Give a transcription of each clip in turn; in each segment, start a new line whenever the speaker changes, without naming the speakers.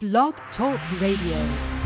Blog Talk Radio.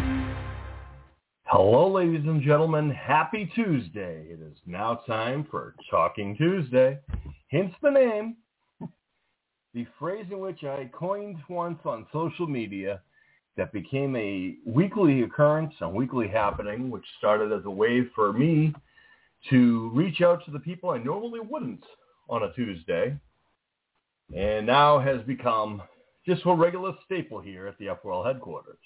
Hello, ladies and gentlemen. Happy Tuesday. It is now time for Talking Tuesday. Hence the name. The phrase in which I coined once on social media that became a weekly occurrence, a weekly happening, which started as a way for me to reach out to the people I normally wouldn't on a Tuesday, and now has become just a regular staple here at the Upworld headquarters.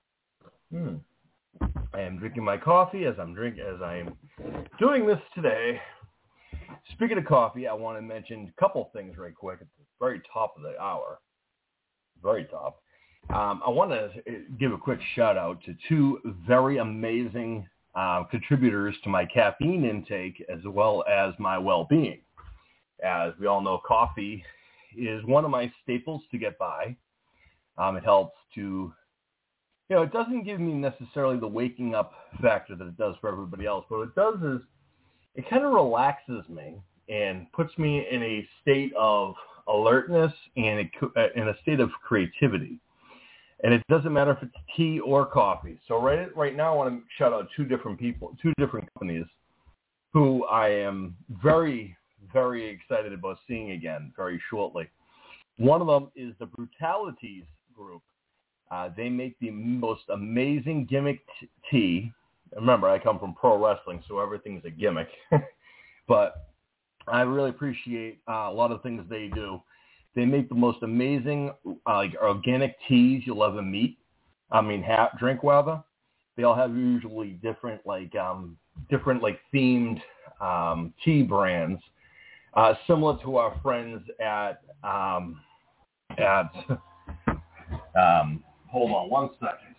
I am drinking my coffee as I'm doing this today. Speaking of coffee, I want to mention a couple things right quick at the very top of the hour. Very top. I want to give a quick shout out to two very amazing contributors to my caffeine intake as well as my well-being. As we all know, coffee is one of my staples to get by. It helps to, it doesn't give me necessarily the waking up factor that it does for everybody else. But what it does is it kind of relaxes me and puts me in a state of alertness and in a state of creativity. And it doesn't matter if it's tea or coffee. So right now I want to shout out two different companies who I am very, very excited about seeing again very shortly. One of them is the Brutalities Group. They make the most amazing gimmick tea. Remember, I come from pro wrestling, so everything's a gimmick. But I really appreciate a lot of things they do. They make the most amazing organic teas you'll ever drink rather. They all have usually different themed tea brands, similar to our friends at hold on one second.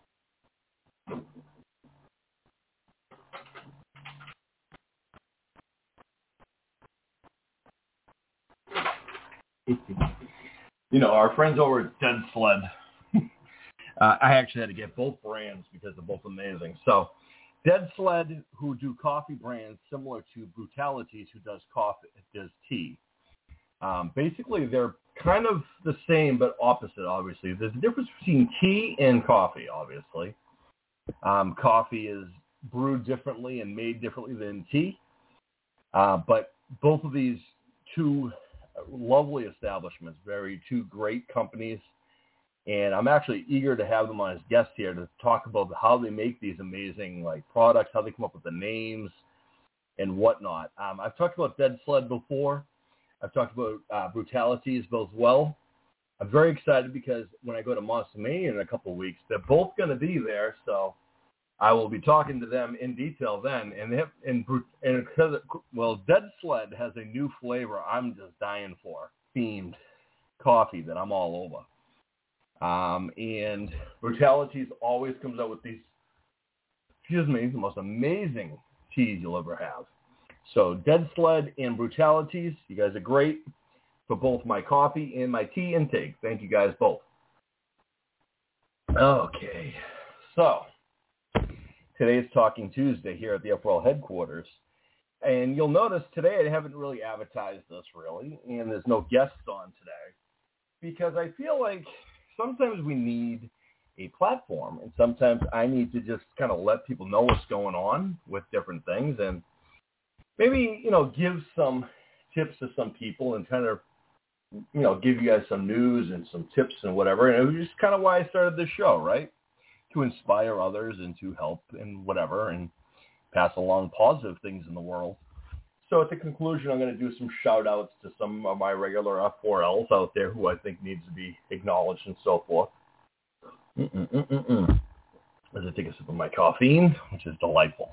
Our friends over at Dead Sled. I actually had to get both brands because they're both amazing. So Dead Sled, who do coffee brands similar to Brutalities, who does tea. Basically, they're kind of the same but opposite, obviously. There's a difference between tea and coffee, obviously. Coffee is brewed differently and made differently than tea. But both of these two lovely establishments, two great companies. And I'm actually eager to have them on as guests here to talk about how they make these amazing products, how they come up with the names and whatnot. I've talked about Dead Sled before. I've talked about Brutalities both well. I'm very excited because when I go to Monster Mania in a couple of weeks, they're both going to be there. So I will be talking to them in detail then. Dead Sled has a new flavor I'm just dying for, themed coffee that I'm all over. And Brutalities always comes out with these, the most amazing teas you'll ever have. So Dead Sled and Brutalities, you guys are great for both my coffee and my tea intake. Thank you guys both. Okay, so today is Talking Tuesday here at the Upworld headquarters. And you'll notice today I haven't really advertised this really, and there's no guests on today because I feel like sometimes we need a platform, and sometimes I need to just kind of let people know what's going on with different things and maybe, give some tips to some people and kind of, give you guys some news and some tips and whatever. And it was just kind of why I started this show, right? To inspire others and to help and whatever and pass along positive things in the world. So at the conclusion, I'm going to do some shout-outs to some of my regular F4Ls out there who I think needs to be acknowledged and so forth. As I take a sip of my caffeine, which is delightful.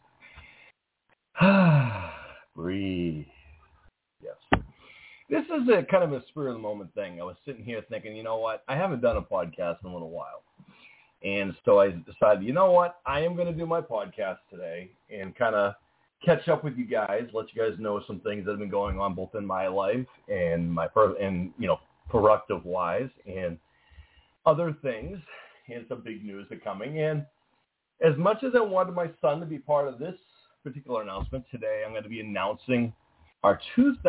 Breathe. Yes. This is a kind of a spur of the moment thing. I was sitting here thinking, you know what? I haven't done a podcast in a little while. And so I decided, you know what? I am going to do my podcast today and kind of catch up with you guys, let you guys know some things that have been going on both in my life and productive wise and other things. And some big news are coming. And as much as I wanted my son to be part of this particular announcement today, I'm going to be announcing our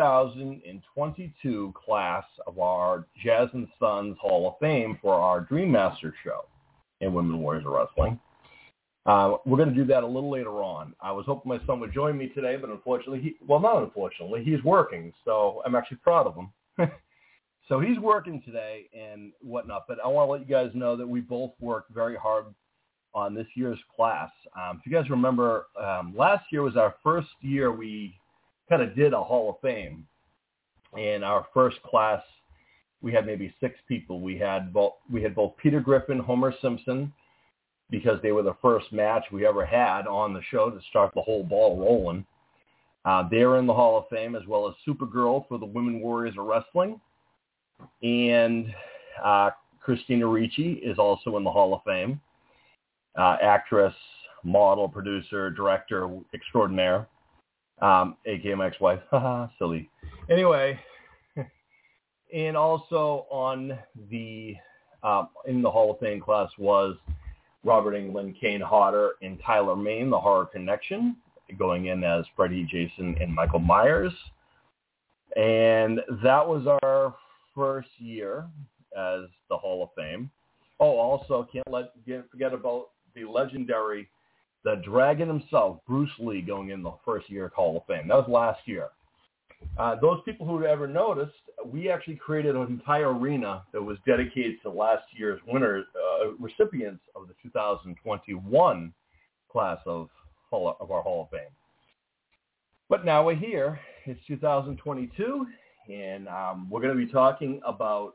2022 class of our Jazz and Sons Hall of Fame for our Dream Master show in Women Warriors of Wrestling. We're going to do that a little later on. I was hoping my son would join me today, but unfortunately, not unfortunately, he's working, so I'm actually proud of him. So he's working today and whatnot, but I want to let you guys know that we both worked very hard on this year's class. If you guys remember, last year was our first year we kind of did a Hall of Fame. In our first class, we had maybe 6 people. We had both Peter Griffin, Homer Simpson, because they were the first match we ever had on the show to start the whole ball rolling. They're in the Hall of Fame, as well as Supergirl for the Women Warriors of Wrestling. And Christina Ricci is also in the Hall of Fame. Actress, model, producer, director extraordinaire, a.k.a. my ex-wife. Haha, silly. Anyway, and also on the in the Hall of Fame class was Robert Englund, Kane Hodder, and Tyler Mane, the Horror Connection, going in as Freddy, Jason, and Michael Myers. And that was our first year as the Hall of Fame. Oh, also, can't forget about the legendary, the Dragon himself, Bruce Lee, going in the first year of Hall of Fame. That was last year. Those people who ever noticed, we actually created an entire arena that was dedicated to last year's winners, recipients of the 2021 class of our Hall of Fame. But now we're here. It's 2022, and I'm going to be talking about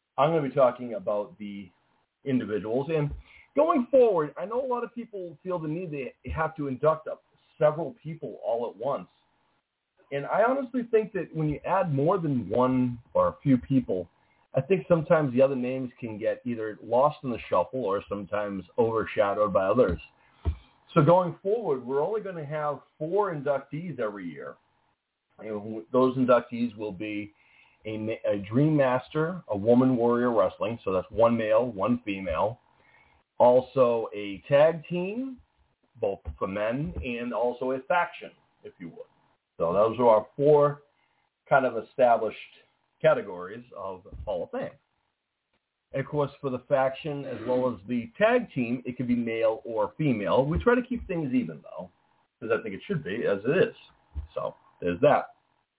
the individuals. And going forward, I know a lot of people feel the need they have to induct several people all at once. And I honestly think that when you add more than one or a few people, I think sometimes the other names can get either lost in the shuffle or sometimes overshadowed by others. So going forward, we're only going to have 4 inductees every year. And those inductees will be a Dream Master, a Woman Warrior Wrestling, so that's 1 male, 1 female. Also a tag team, both for men, and also a faction, if you would. So those are our 4 kind of established categories of Hall of Fame. And, of course, for the faction as well as the tag team, it could be male or female. We try to keep things even, though, because I think it should be, as it is. So there's that.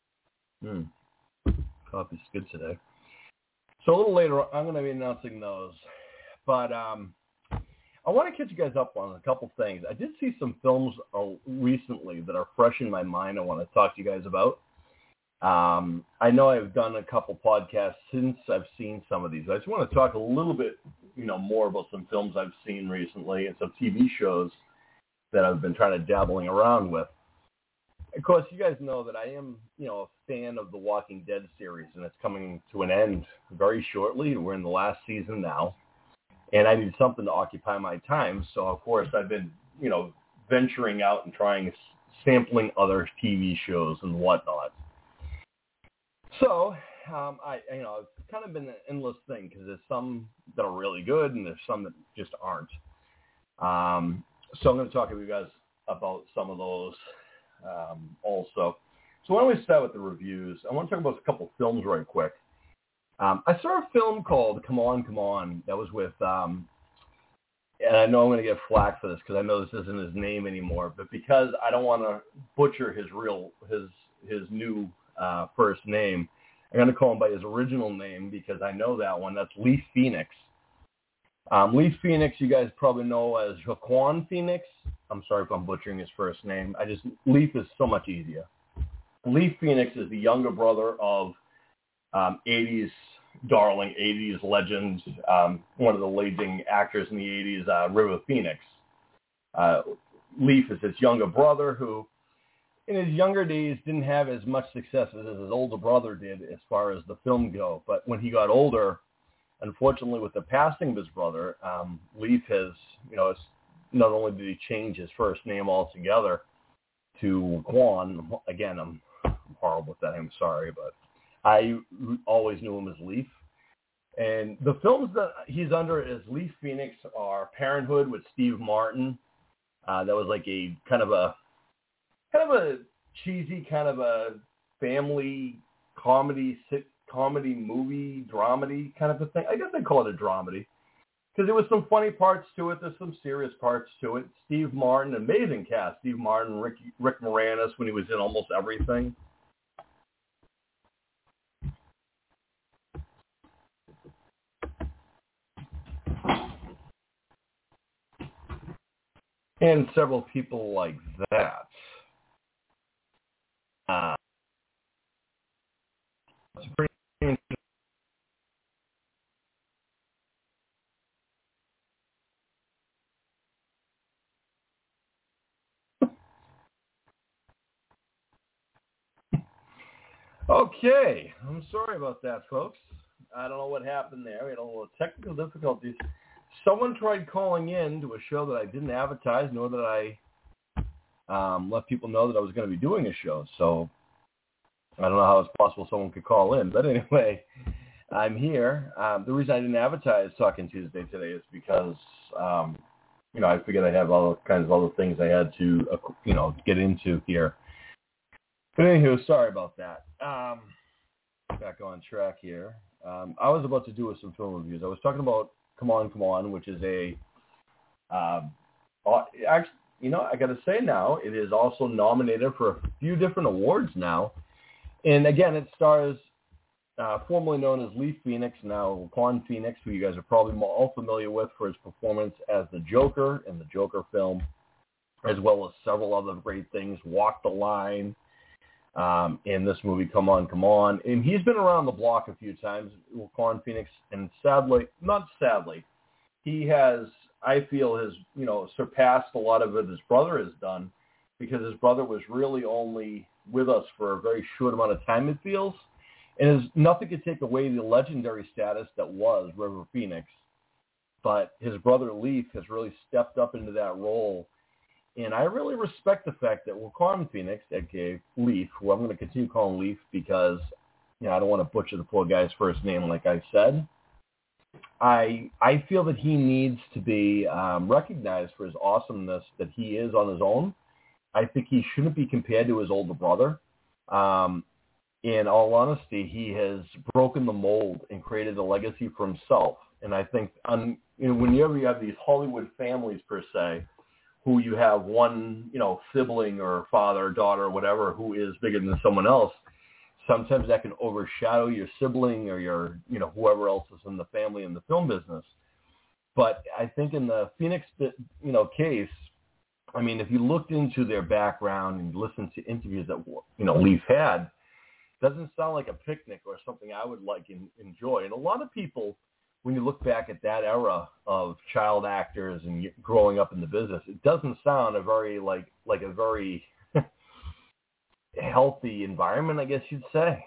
Coffee's good today. So a little later, I'm going to be announcing those. But I want to catch you guys up on a couple things. I did see some films recently that are fresh in my mind I want to talk to you guys about. I know I've done a couple podcasts since I've seen some of these. I just want to talk a little bit, more about some films I've seen recently and some TV shows that I've been trying to dabbling around with. Of course, you guys know that I am, a fan of the Walking Dead series, and it's coming to an end very shortly. We're in the last season now, and I need something to occupy my time. So, of course, I've been, venturing out and sampling other TV shows and whatnot. So, it's kind of been an endless thing because there's some that are really good and there's some that just aren't. So I'm going to talk to you guys about some of those also. So why don't we start with the reviews? I want to talk about a couple films right quick. I saw a film called Come On, Come On. That was with, and I know I'm going to get flack for this because I know this isn't his name anymore, but because I don't want to butcher his new first name, I'm going to call him by his original name because I know that one. That's Leaf Phoenix. Leaf Phoenix, you guys probably know as Joaquin Phoenix. I'm sorry if I'm butchering his first name. Leaf is so much easier. Leaf Phoenix is the younger brother of 80s darling, 80s legend, one of the leading actors in the 80s, River Phoenix. Leaf is his younger brother who, in his younger days, didn't have as much success as his older brother did as far as the film go. But when he got older, unfortunately, with the passing of his brother, Leaf has, not only did he change his first name altogether to Quan. Again, I'm horrible with that. I'm sorry, but I always knew him as Leaf. And the films that he's under as Leaf Phoenix are Parenthood with Steve Martin. That was like a kind of a cheesy, kind of a family comedy, movie, dramedy kind of a thing. I guess I'd call it a dramedy. Because there was some funny parts to it. There's some serious parts to it. Steve Martin, amazing cast. Steve Martin, Rick Moranis when he was in almost everything. And several people like that. It's pretty interesting. Okay, I'm sorry about that, folks. I don't know what happened there. We had a little technical difficulties. Someone tried calling in to a show that I didn't advertise, nor that I let people know that I was going to be doing a show. So I don't know how it's possible someone could call in. But anyway, I'm here. The reason I didn't advertise Talking Tuesday today is because, I figured I have all kinds of other things I had to, get into here. But anywho, sorry about that. Back on track here. I was about to do some film reviews. I was talking about Come On, which is actually, I got to say now, it is also nominated for a few different awards now. And again, it stars formerly known as Lee Phoenix, now Joaquin Phoenix, who you guys are probably all familiar with for his performance as the Joker in the Joker film, as well as several other great things, Walk the Line, in this movie, Come On. And he's been around the block a few times, Joaquin Phoenix, and he has, I feel, has, surpassed a lot of what his brother has done, because his brother was really only with us for a very short amount of time, it feels. And nothing could take away the legendary status that was River Phoenix. But his brother Leaf has really stepped up into that role. And I really respect the fact that Joaquin Phoenix, aka Leaf, who I'm going to continue calling Leaf because I don't want to butcher the poor guy's first name like I said. I feel that he needs to be recognized for his awesomeness that he is on his own. I think he shouldn't be compared to his older brother. In all honesty, he has broken the mold and created a legacy for himself. And I think whenever you have these Hollywood families, per se, who you have one, sibling or father or daughter or whatever who is bigger than someone else, sometimes that can overshadow your sibling or your, whoever else is in the family in the film business. But I think in the Phoenix, case, I mean, if you looked into their background and listened to interviews that, Leaf had, it doesn't sound like a picnic or something I would like and enjoy. And a lot of people, when you look back at that era of child actors and growing up in the business, it doesn't sound a very like a very healthy environment, I guess you'd say.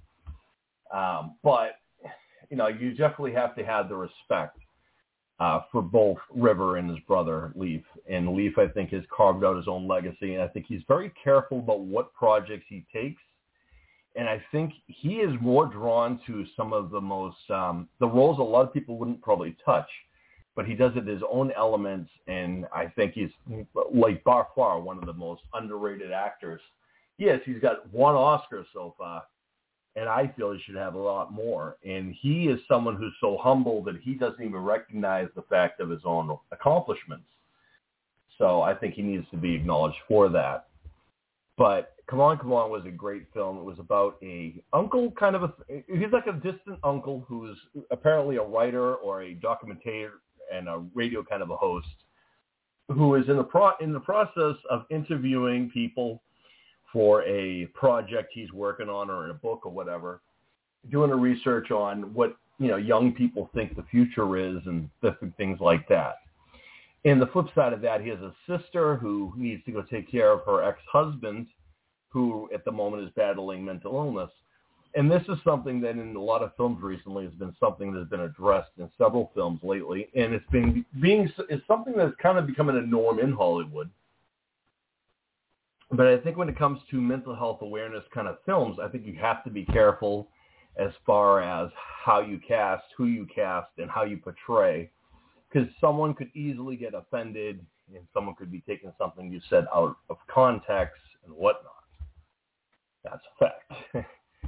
But you definitely have to have the respect for both River and his brother Leaf. And Leaf, I think, has carved out his own legacy, and I think he's very careful about what projects he takes. And I think he is more drawn to some of the most, the roles a lot of people wouldn't probably touch, but he does it his own elements. And I think he's like by far one of the most underrated actors. Yes, he's got one Oscar so far, and I feel he should have a lot more. And he is someone who's so humble that he doesn't even recognize the fact of his own accomplishments. So I think he needs to be acknowledged for that. But Come On was a great film. It was about a uncle, he's like a distant uncle who's apparently a writer or a documentator and a radio kind of a host, who is in the process of interviewing people for a project he's working on or in a book or whatever, doing a research on what young people think the future is and different things like that. And the flip side of that, he has a sister who needs to go take care of her ex-husband, who at the moment is battling mental illness. And this is something that in a lot of films recently has been something that's been addressed in several films lately. And it's something that's kind of becoming a norm in Hollywood. But I think when it comes to mental health awareness kind of films, I think you have to be careful as far as how you cast, who you cast, and how you portray. Because someone could easily get offended and someone could be taking something you said out of context and whatnot. That's a fact.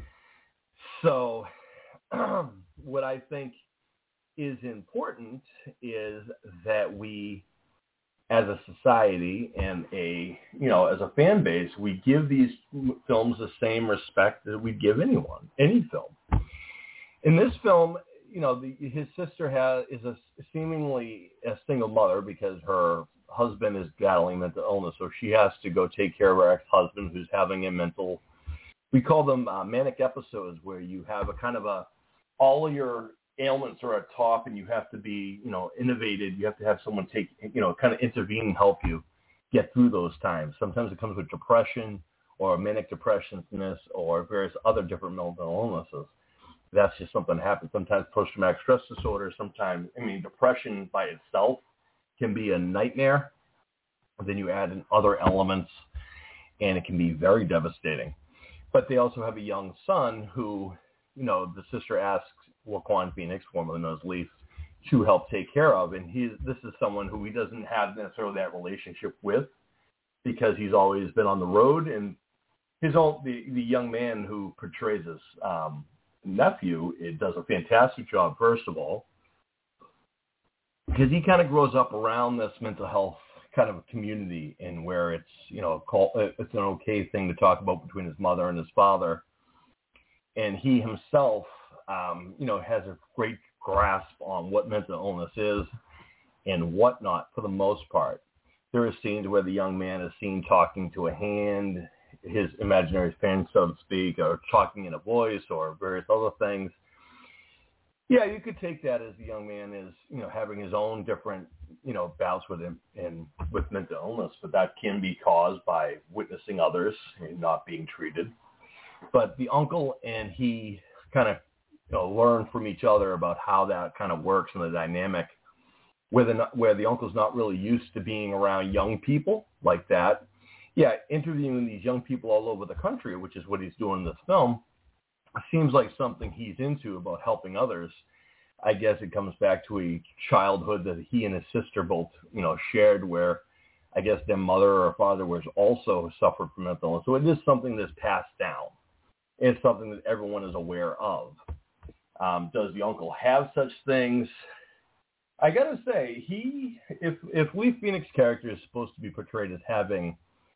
So what I think is important is that we, as a society and as a fan base, we give these films the same respect that we give anyone, any film. In this film, his sister is seemingly a single mother because her husband is battling mental illness, so she has to go take care of her ex-husband who's having a mental, we call them manic episodes, where you have all of your ailments are at top and you have to be, innovated. You have to have someone kind of intervene and help you get through those times. Sometimes it comes with depression or manic depressionness or various other different mental illnesses. That's just something that happens. Sometimes post-traumatic stress disorder, sometimes, depression by itself can be a nightmare. Then you add in other elements and it can be very devastating. But they also have a young son who, the sister asks Joaquin Phoenix, formerly known as Leaf, to help take care of. And this is someone who he doesn't have necessarily that relationship with because he's always been on the road. And the young man who portrays his nephew, it does a fantastic job, first of all, because he kind of grows up around this mental health kind of a community and where it's, it's an okay thing to talk about between his mother and his father. And he himself, has a great grasp on what mental illness is and whatnot for the most part. There are scenes where the young man is seen talking to a hand, his imaginary fan, so to speak, or talking in a voice or various other things. Yeah, you could take that as the young man is, having his own different, bouts with him and with mental illness, but that can be caused by witnessing others and not being treated. But the uncle and he kind of, learn from each other about how that kind of works and the dynamic, where the uncle's not really used to being around young people like that. Yeah, interviewing these young people all over the country, which is what he's doing in this film, seems like something he's into about helping others. I guess it comes back to a childhood that he and his sister both, shared, where I guess their mother or father was also suffered from mental illness. So it is something that's passed down. It's something that everyone is aware of. Does the uncle have such things? I gotta say, if Lee Phoenix character is supposed to be portrayed as having,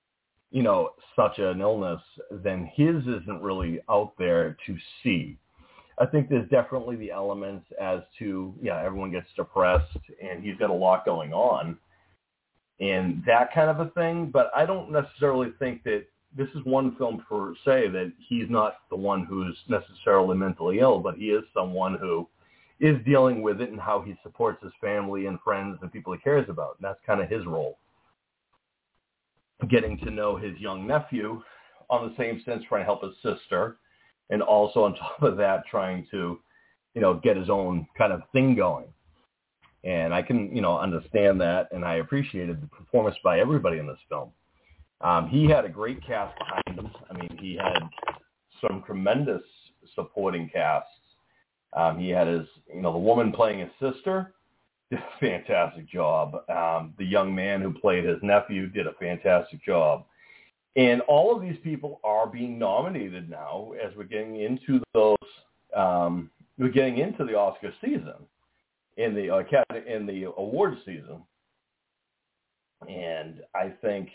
such an illness, then his isn't really out there to see. I think there's definitely the elements as to, everyone gets depressed and he's got a lot going on and that kind of a thing. But I don't necessarily think that this is one film per se that he's not the one who's necessarily mentally ill, but he is someone who is dealing with it and how he supports his family and friends and people he cares about. And that's kind of his role. Getting to know his young nephew on the same sense, trying to help his sister, and also on top of that, trying to, get his own kind of thing going. And I can, understand that, and I appreciated the performance by everybody in this film. He had a great cast behind him. I mean, he had some tremendous supporting casts. He had his, the woman playing his sister did a fantastic job. The young man who played his nephew did a fantastic job. And all of these people are being nominated now as we're getting into we're getting into the Oscar season, in the award season. And I think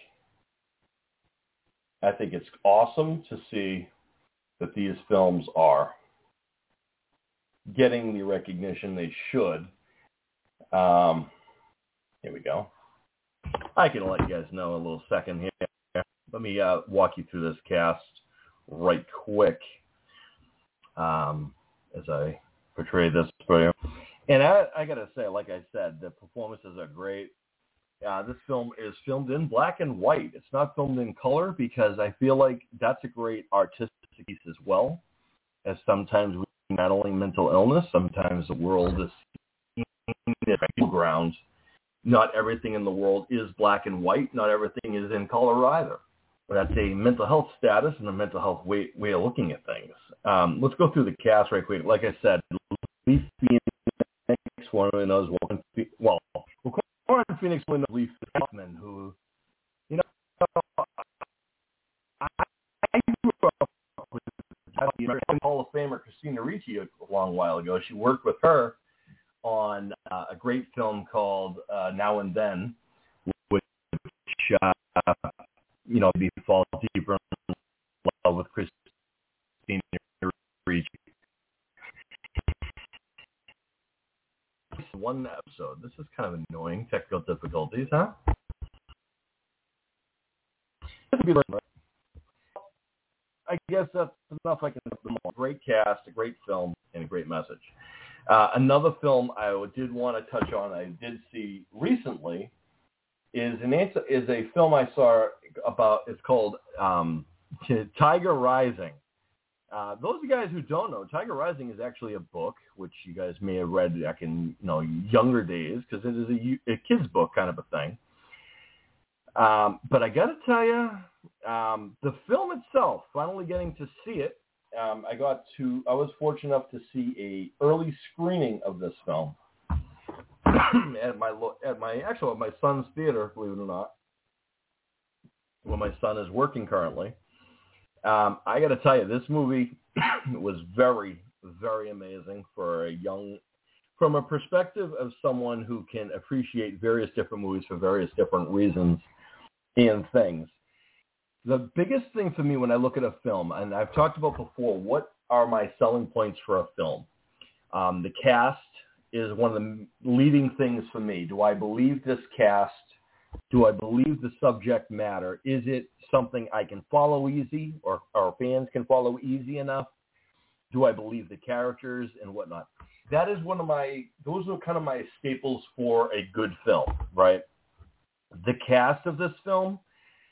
it's awesome to see that these films are getting the recognition they should. Here we go. I can let you guys know in a little second here. Let me walk you through this cast right quick as I portray this for you. And I got to say, like I said, the performances are great. This film is filmed in black and white. It's not filmed in color because I feel like that's a great artistic piece as well, as sometimes we're battling mental illness. Sometimes the world is grounds. Not everything in the world is black and white. Not everything is in color either. That's a mental health status and a mental health way of looking at things. Let's go through the cast right quick. Like I said, Lee Phoenix, one of those, Phoenix, one of Lee Hoffman, who, I grew up Ricci a long while ago. She worked with her on a great film called Now and Then, which maybe fall deeper in love with Christina Ricci. One episode. This is kind of annoying. Technical difficulties, huh? I guess that's enough. I can put them all. Great cast, a great film, and a great message. Another film I did want to touch on, I did see recently, is a film I saw about. It's called Tiger Rising. Those of you guys who don't know, Tiger Rising is actually a book, which you guys may have read back in younger days, because it is a kid's book kind of a thing. But I got to tell you, the film itself, finally getting to see it, I was fortunate enough to see a early screening of this film at my son's theater, believe it or not, where my son is working currently. I got to tell you, this movie was very, very amazing from a perspective of someone who can appreciate various different movies for various different reasons and things. The biggest thing for me when I look at a film, and I've talked about before, what are my selling points for a film? The cast is one of the leading things for me. Do I believe this cast? Do I believe the subject matter? Is it something I can follow easy, or fans can follow easy enough? Do I believe the characters and whatnot? That is those are kind of my staples for a good film, right? The cast of this film,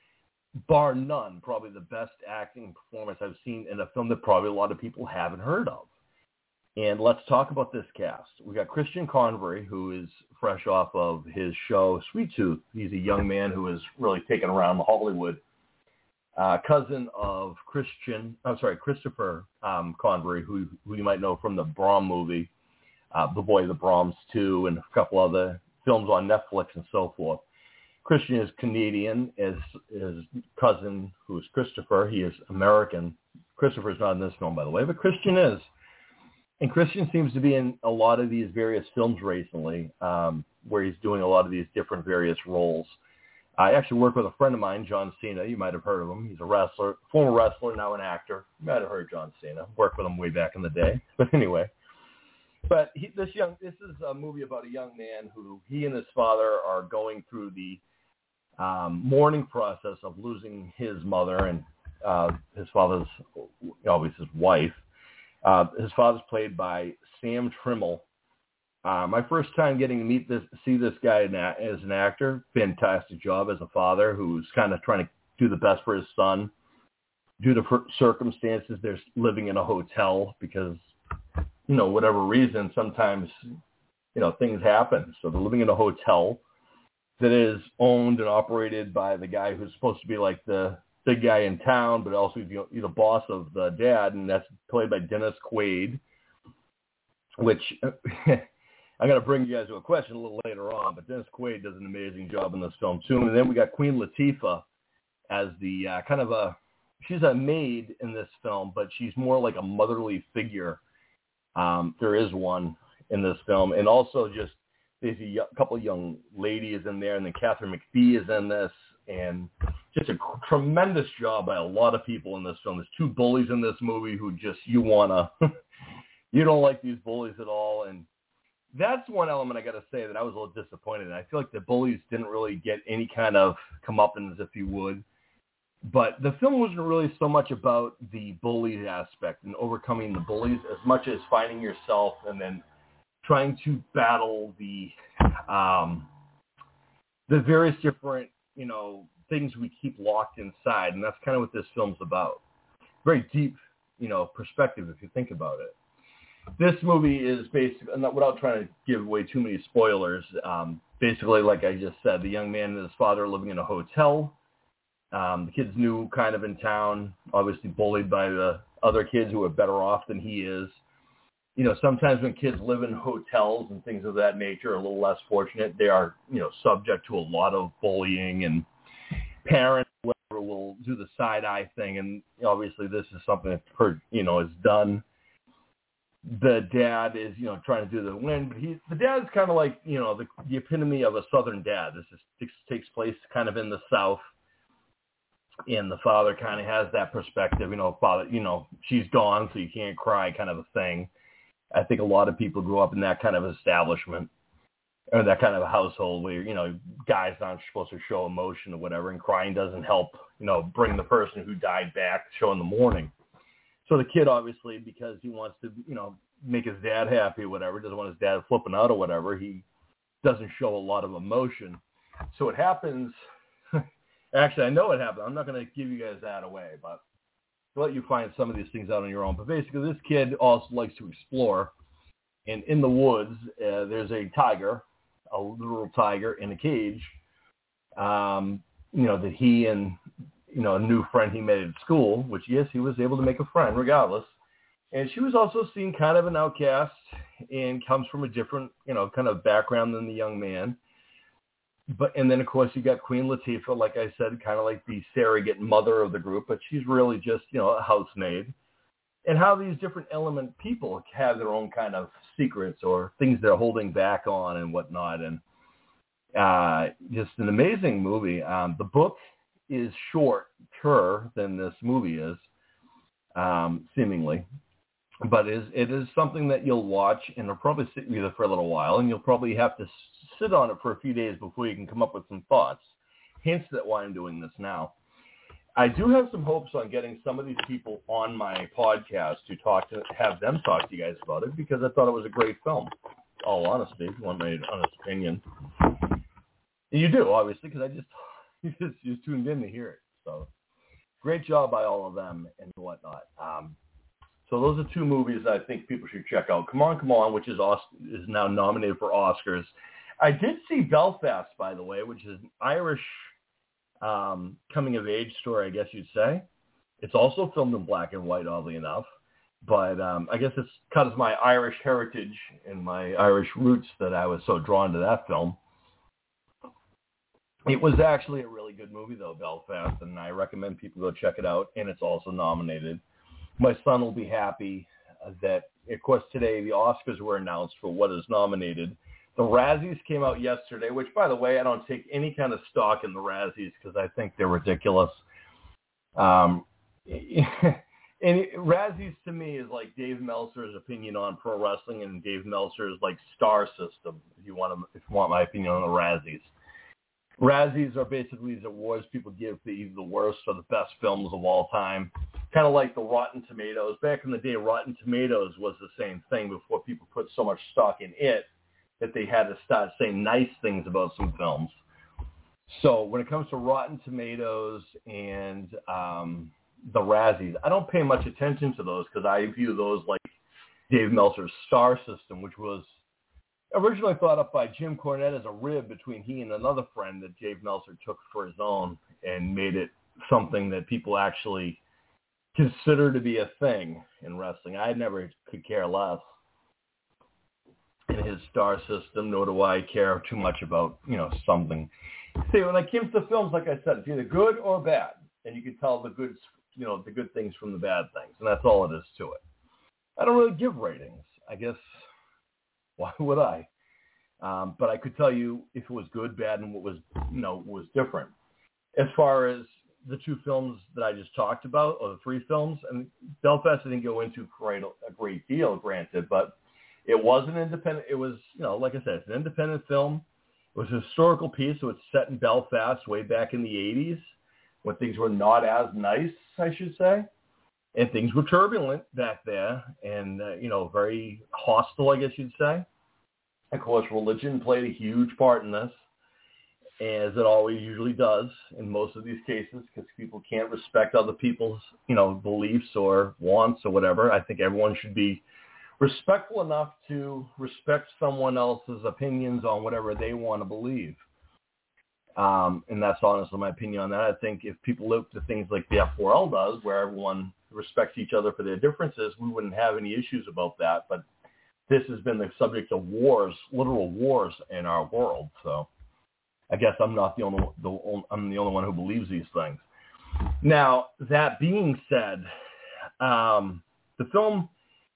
bar none, probably the best acting performance I've seen in a film that probably a lot of people haven't heard of. And let's talk about this cast. We got Christian Convery, who is fresh off of his show Sweet Tooth. He's a young man who is really taken around Hollywood. Cousin of Christopher Convery, who you might know from the Brom movie, The Boy of the Brahms 2, and a couple other films on Netflix and so forth. Christian is Canadian. His cousin, who is Christopher, he is American. Christopher is not in this film, by the way, but Christian is. And Christian seems to be in a lot of these various films recently, where he's doing a lot of these different various roles. I actually work with a friend of mine, John Cena. You might have heard of him. He's a wrestler, former wrestler, now an actor. You might have heard John Cena. Worked with him way back in the day. But anyway. But this is a movie about a young man who he and his father are going through the mourning process of losing his mother and his father's, obviously his wife. His father's played by Sam Tramiel. My first time getting to see this guy as an actor. Fantastic job as a father who's kind of trying to do the best for his son. Due to circumstances, they're living in a hotel because, whatever reason, sometimes, things happen. So they're living in a hotel that is owned and operated by the guy who's supposed to be like the big guy in town, but also the boss of the dad, and that's played by Dennis Quaid, which I'm going to bring you guys to a question a little later on, but Dennis Quaid does an amazing job in this film too. And then we got Queen Latifah as the she's a maid in this film, but she's more like a motherly figure. There is one in this film, and also just there's a couple of young ladies in there, and then Catherine McPhee is in this, and just a tremendous job by a lot of people in this film. There's two bullies in this movie who just, you don't like these bullies at all, and that's one element I got to say that I was a little disappointed in. I feel like the bullies didn't really get any kind of comeuppance, if you would. But the film wasn't really so much about the bully aspect and overcoming the bullies as much as finding yourself and then trying to battle the various different, things we keep locked inside. And that's kind of what this film's about. Very deep, perspective if you think about it. This movie is basically, without trying to give away too many spoilers, basically, like I just said, the young man and his father are living in a hotel. The kid's new, kind of in town, obviously bullied by the other kids who are better off than he is. Sometimes when kids live in hotels and things of that nature are a little less fortunate, they are, subject to a lot of bullying, and parents will do the side-eye thing. And obviously this is something that, is done. the dad is, trying to do the win, but the dad's kind of like, the epitome of a Southern dad. This takes place kind of in the South, and the father kind of has that perspective, father, she's gone, so you can't cry kind of a thing. I think a lot of people grew up in that kind of establishment or that kind of a household where, guys aren't supposed to show emotion or whatever, and crying doesn't help, bring the person who died back, show in the morning. So the kid, obviously, because he wants to, make his dad happy or whatever, doesn't want his dad flipping out or whatever, he doesn't show a lot of emotion. So it happens, actually, I know it happened. I'm not going to give you guys that away, but I'll let you find some of these things out on your own. But basically, this kid also likes to explore. And in the woods, there's a tiger, a literal tiger in a cage, that he and, a new friend he made at school, which, yes, he was able to make a friend regardless. And she was also seen kind of an outcast and comes from a different, kind of background than the young man. And then, of course, you got Queen Latifah, like I said, kind of like the surrogate mother of the group, but she's really just, a housemaid. And how these different element people have their own kind of secrets or things they're holding back on and whatnot. And just an amazing movie. The book is shorter than this movie is, seemingly. But it is something that you'll watch, and it'll probably sit with you for a little while, and you'll probably have to sit on it for a few days before you can come up with some thoughts. Hence that why I'm doing this now. I do have some hopes on getting some of these people on my podcast to have them talk to you guys about it, because I thought it was a great film. All honesty, if you want my honest opinion. And you do, obviously, because you just tuned in to hear it. So great job by all of them and whatnot. So those are two movies that I think people should check out. Come On, which is now nominated for Oscars. I did see Belfast, by the way, which is an Irish coming-of-age story, I guess you'd say. It's also filmed in black and white, oddly enough. But I guess it's because of my Irish heritage and my Irish roots that I was so drawn to that film. It was actually a really good movie, though, Belfast, and I recommend people go check it out, and it's also nominated. My son will be happy that, of course, today the Oscars were announced for what is nominated. The Razzies came out yesterday, which, by the way, I don't take any kind of stock in the Razzies because I think they're ridiculous. And Razzies to me is like Dave Meltzer's opinion on pro wrestling and Dave Meltzer's like star system, if you want my opinion on the Razzies. Razzies are basically these awards people give to either the worst or the best films of all time. Kind of like the Rotten Tomatoes. Back in the day, Rotten Tomatoes was the same thing before people put so much stock in it that they had to start saying nice things about some films. So when it comes to Rotten Tomatoes and the Razzies, I don't pay much attention to those because I view those like Dave Meltzer's star system, which was originally thought up by Jim Cornette as a rib between he and another friend that Dave Meltzer took for his own and made it something that people actually consider to be a thing in wrestling. I never could care less in his star system, nor do I care too much about, something. See, when it comes to films, like I said, it's either good or bad, and you can tell the good things from the bad things, and that's all it is to it. I don't really give ratings. I guess, why would I? But I could tell you if it was good, bad, and what was different. As far as the two films that I just talked about, or the three films, and Belfast I didn't go into a great deal, granted, but it was an independent, it was, like I said, it's an independent film. It was a historical piece, so it's set in Belfast way back in the 80s when things were not as nice, I should say. And things were turbulent back there and, very hostile, I guess you'd say. Of course, religion played a huge part in this, as it always usually does in most of these cases, because people can't respect other people's, beliefs or wants or whatever. I think everyone should be respectful enough to respect someone else's opinions on whatever they want to believe. And that's honestly my opinion on that. I think if people look to things like the F4L does, where everyone respects each other for their differences, we wouldn't have any issues about that. But this has been the subject of wars, literal wars in our world. So I guess I'm not I'm the only one who believes these things. Now, that being said, the film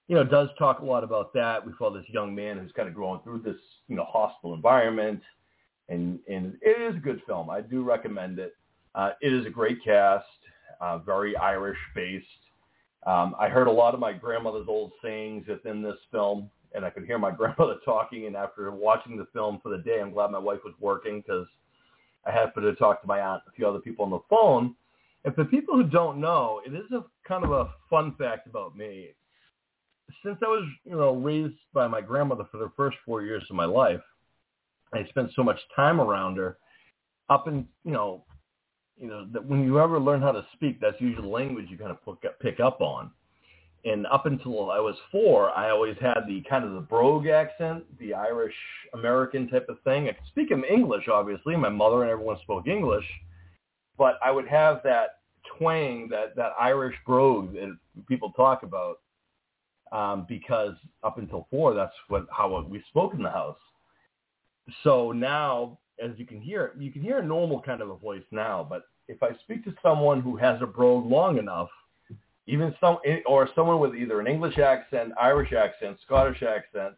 does talk a lot about that. We follow this young man who's kind of growing through this, hostile environment. And it is a good film. I do recommend it. It is a great cast, very Irish-based. I heard a lot of my grandmother's old sayings within this film, and I could hear my grandmother talking. And after watching the film for the day, I'm glad my wife was working because I had to talk to my aunt and a few other people on the phone. And for people who don't know, it is a kind of a fun fact about me. Since I was, raised by my grandmother for the first 4 years of my life, I spent so much time around her up in, that when you ever learn how to speak, that's usually the language you kind of pick up on. And up until I was 4, I always had the kind of the brogue accent, the Irish American type of thing. I could speak in English, obviously. My mother and everyone spoke English. But I would have that twang, that Irish brogue that people talk about, because up until 4, that's how we spoke in the house. So now, as you can hear a normal kind of a voice now. But if I speak to someone who has a brogue long enough, even someone with either an English accent, Irish accent, Scottish accent,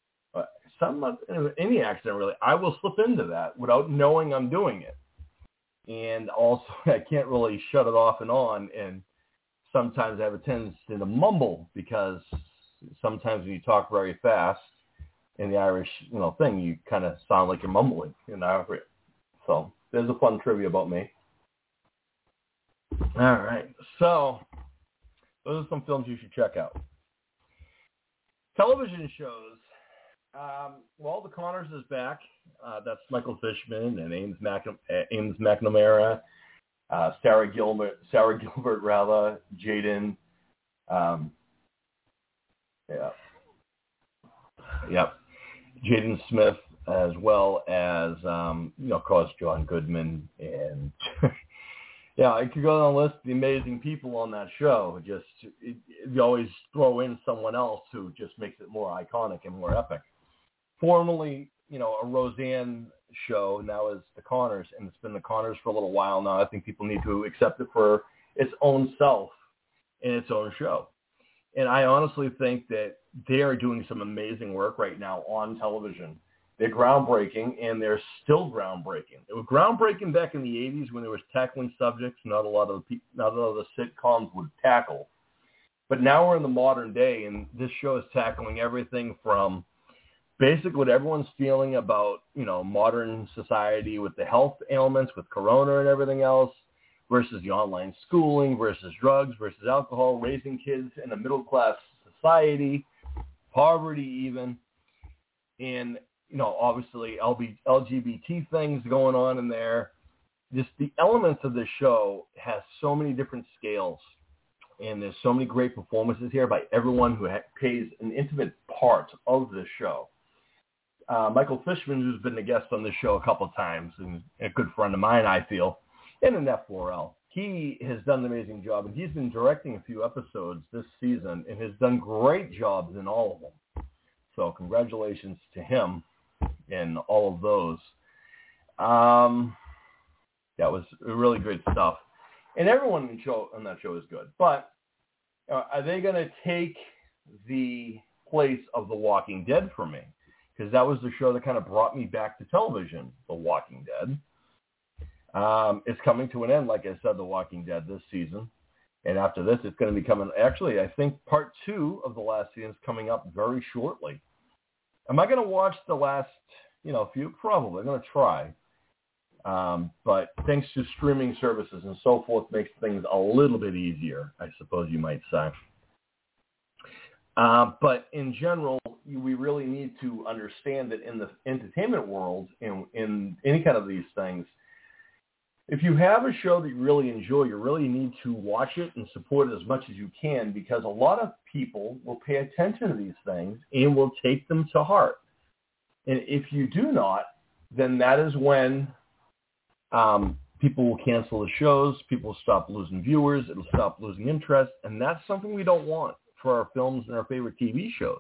any accent really, I will slip into that without knowing I'm doing it. And also, I can't really shut it off and on. And sometimes I have a tendency to mumble because sometimes when you talk very fast in the Irish, thing, you kind of sound like you're mumbling. So there's a fun trivia about me. All right. So those are some films you should check out. Television shows. The Conners is back. That's Michael Fishman and Ames McNamara, Sarah Gilbert, Jaden. Jaden Smith, as well as, of course, John Goodman. And, I could go down the list of the amazing people on that show. You always throw in someone else who just makes it more iconic and more epic. Formerly, a Roseanne show, now is the Conners, and it's been the Conners for a little while now. I think people need to accept it for its own self in its own show. And I honestly think that they are doing some amazing work right now on television. They're groundbreaking, and they're still groundbreaking. It was groundbreaking back in the 80s when there was tackling subjects not a lot of the sitcoms would tackle. But now we're in the modern day, and this show is tackling everything from basically what everyone's feeling about, modern society with the health ailments, with corona and everything else, versus the online schooling, versus drugs, versus alcohol, raising kids in a middle-class society, poverty even, and, obviously LGBT things going on in there. Just the elements of this show has so many different scales, and there's so many great performances here by everyone who plays an intimate part of this show. Michael Fishman, who's been a guest on this show a couple of times, and a good friend of mine, I feel, and an F4L. He has done an amazing job, and he's been directing a few episodes this season and has done great jobs in all of them. So congratulations to him in all of those. That was really great stuff. And everyone on that show is good. But are they going to take the place of The Walking Dead for me? Because that was the show that kind of brought me back to television, The Walking Dead. It's coming to an end, like I said, The Walking Dead this season. And after this, it's going to be coming. Actually, I think part 2 of the last season is coming up very shortly. Am I going to watch the last, few? Probably. I'm going to try. But thanks to streaming services and so forth, makes things a little bit easier, I suppose you might say. But in general, we really need to understand that in the entertainment world, in any kind of these things, if you have a show that you really enjoy, you really need to watch it and support it as much as you can, because a lot of people will pay attention to these things and will take them to heart. And if you do not, then that is when people will cancel the shows, people will stop losing viewers, it'll stop losing interest, and that's something we don't want for our films and our favorite TV shows.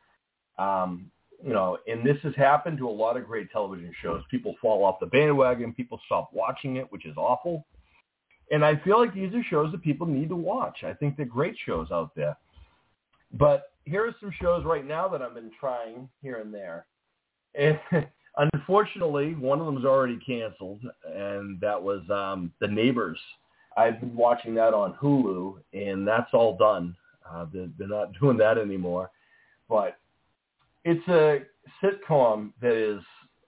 And this has happened to a lot of great television shows. People fall off the bandwagon. People stop watching it, which is awful. And I feel like these are shows that people need to watch. I think they're great shows out there. But here are some shows right now that I've been trying here and there. And unfortunately, one of them is already canceled, and that was The Neighbors. I've been watching that on Hulu, and that's all done. They're not doing that anymore. But it's a sitcom that is,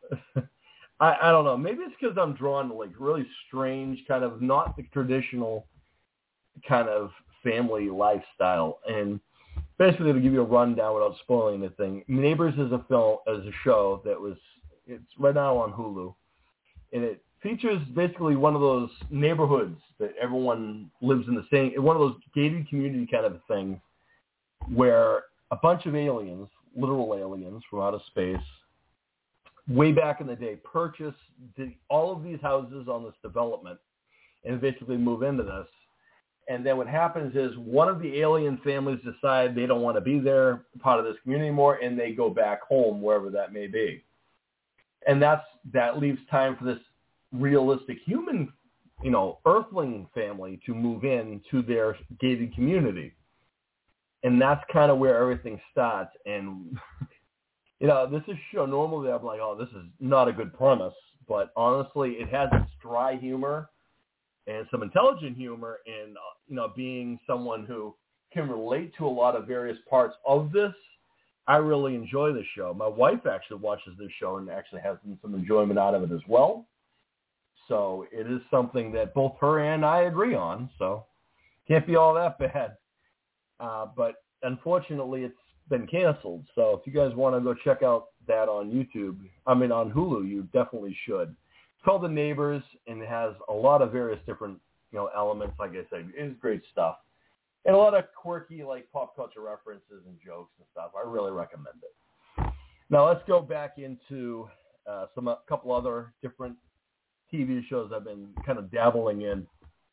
I don't know, maybe it's because I'm drawn to like really strange, kind of not the traditional kind of family lifestyle. And basically, to give you a rundown without spoiling anything, Neighbors is a show it's right now on Hulu, and it features basically one of those neighborhoods that everyone lives in the same, one of those gated community kind of things, where a bunch of aliens, literal aliens from outer space, way back in the day, purchased all of these houses on this development and basically move into this. And then what happens is one of the alien families decide they don't want to be there, part of this community anymore, and they go back home, wherever that may be. And that leaves time for this realistic human, earthling family to move in to their gated community. And that's kind of where everything starts. And, this is a show, normally I'm like, oh, this is not a good premise. But honestly, it has its dry humor and some intelligent humor in, being someone who can relate to a lot of various parts of this. I really enjoy this show. My wife actually watches this show and actually has some enjoyment out of it as well. So it is something that both her and I agree on. So can't be all that bad. But unfortunately, it's been canceled. So if you guys want to go check out that on on Hulu, you definitely should. It's called The Neighbors, and it has a lot of various different, elements. Like I said, it is great stuff. And a lot of quirky, like, pop culture references and jokes and stuff. I really recommend it. Now let's go back into a couple other different TV shows I've been kind of dabbling in.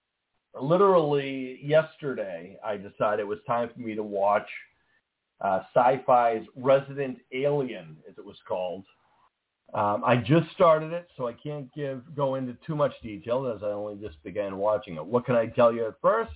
Literally yesterday, I decided it was time for me to watch Sci-Fi's Resident Alien, as it was called. I just started it, so I can't go into too much detail as I only just began watching it. What can I tell you at first?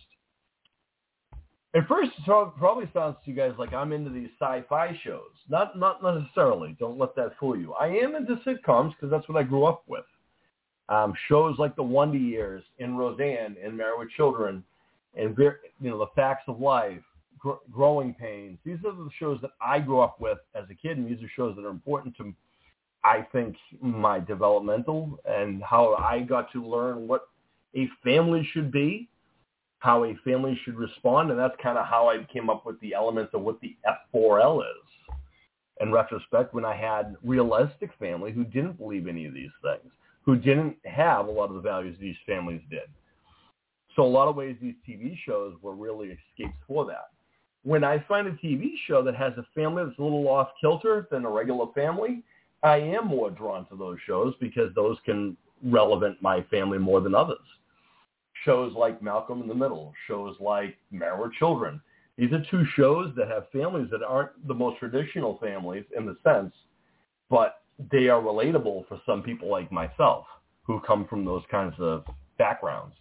At first, it probably sounds to you guys like I'm into these sci-fi shows. Not necessarily. Don't let that fool you. I am into sitcoms because that's what I grew up with. Shows like The Wonder Years and Roseanne and Married with Children and The Facts of Life, Growing Pains. These are the shows that I grew up with as a kid, and these are shows that are important to, I think, my developmental and how I got to learn what a family should be, how a family should respond, and that's kind of how I came up with the elements of what the F4L is. In retrospect, when I had realistic family who didn't believe any of these things, who didn't have a lot of the values these families did. So a lot of ways these TV shows were really escapes for that. When I find a TV show that has a family that's a little off kilter than a regular family, I am more drawn to those shows because those can relevant my family more than others. Shows like Malcolm in the Middle, shows like Married with Children. These are two shows that have families that aren't the most traditional families in the sense, but they are relatable for some people like myself who come from those kinds of backgrounds.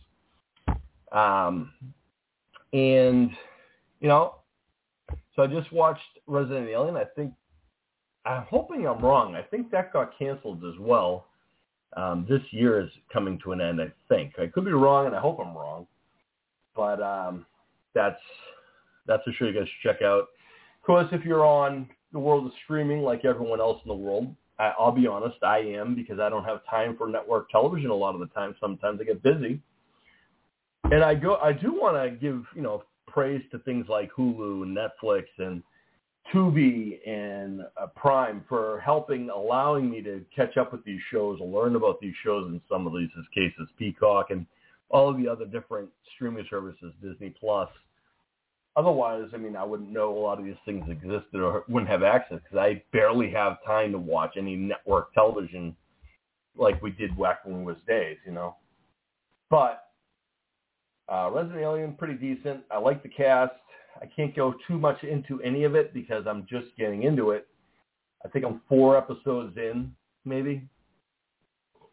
So I just watched Resident Alien. I'm hoping I'm wrong. I think that got canceled as well. This year is coming to an end, I think. I could be wrong, and I hope I'm wrong. But that's a show you guys should check out. Of course, if you're on the world of streaming like everyone else in the world, I'll be honest, I am, because I don't have time for network television a lot of the time. Sometimes I get busy. And I do want to give, praise to things like Hulu and Netflix and Tubi and Prime for allowing me to catch up with these shows and learn about these shows in some of these cases, Peacock and all of the other different streaming services, Disney Plus. Otherwise, I wouldn't know a lot of these things existed or wouldn't have access because I barely have time to watch any network television like we did back when it was days, But Resident Alien, pretty decent. I like the cast. I can't go too much into any of it because I'm just getting into it. I think I'm 4 episodes in, maybe.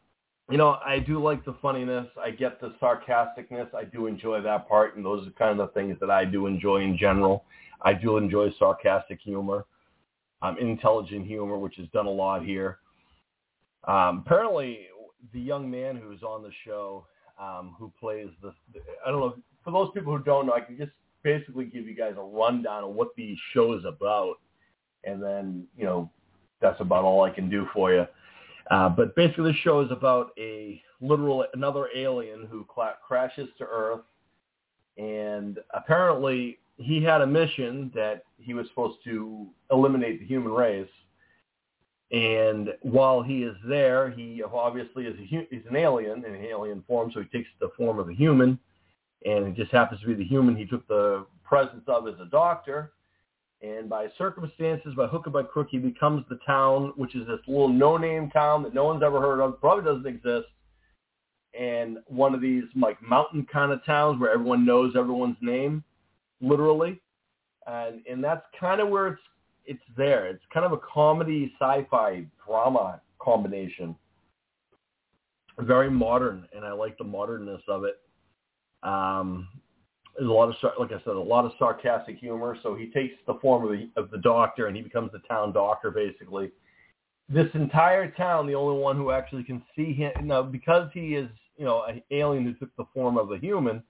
I do like the funniness. I get the sarcasticness. I do enjoy that part, and those are kind of the things that I do enjoy in general. I do enjoy sarcastic humor, intelligent humor, which is done a lot here. Apparently, the young man who's on the show, who plays I don't know, for those people who don't know, I can just basically give you guys a rundown of what the show is about, and then, that's about all I can do for you. But basically, the show is about another alien who crashes to Earth, and apparently he had a mission that he was supposed to eliminate the human race. And while he is there, he obviously he's an alien in alien form, so he takes the form of a human, and it just happens to be the human he took the presence of as a doctor. And by circumstances, by hook or by crook, he becomes the town, which is this little no-name town that no one's ever heard of, probably doesn't exist, and one of these like mountain kind of towns where everyone knows everyone's name, literally. And that's kind of where it's there. It's kind of a comedy, sci-fi, drama combination. Very modern, and I like the modernness of it. There's a lot of, like I said, a lot of sarcastic humor. So he takes the form of the doctor, and he becomes the town doctor, basically. This entire town, the only one who actually can see him, now because he is, an alien who took the form of a human,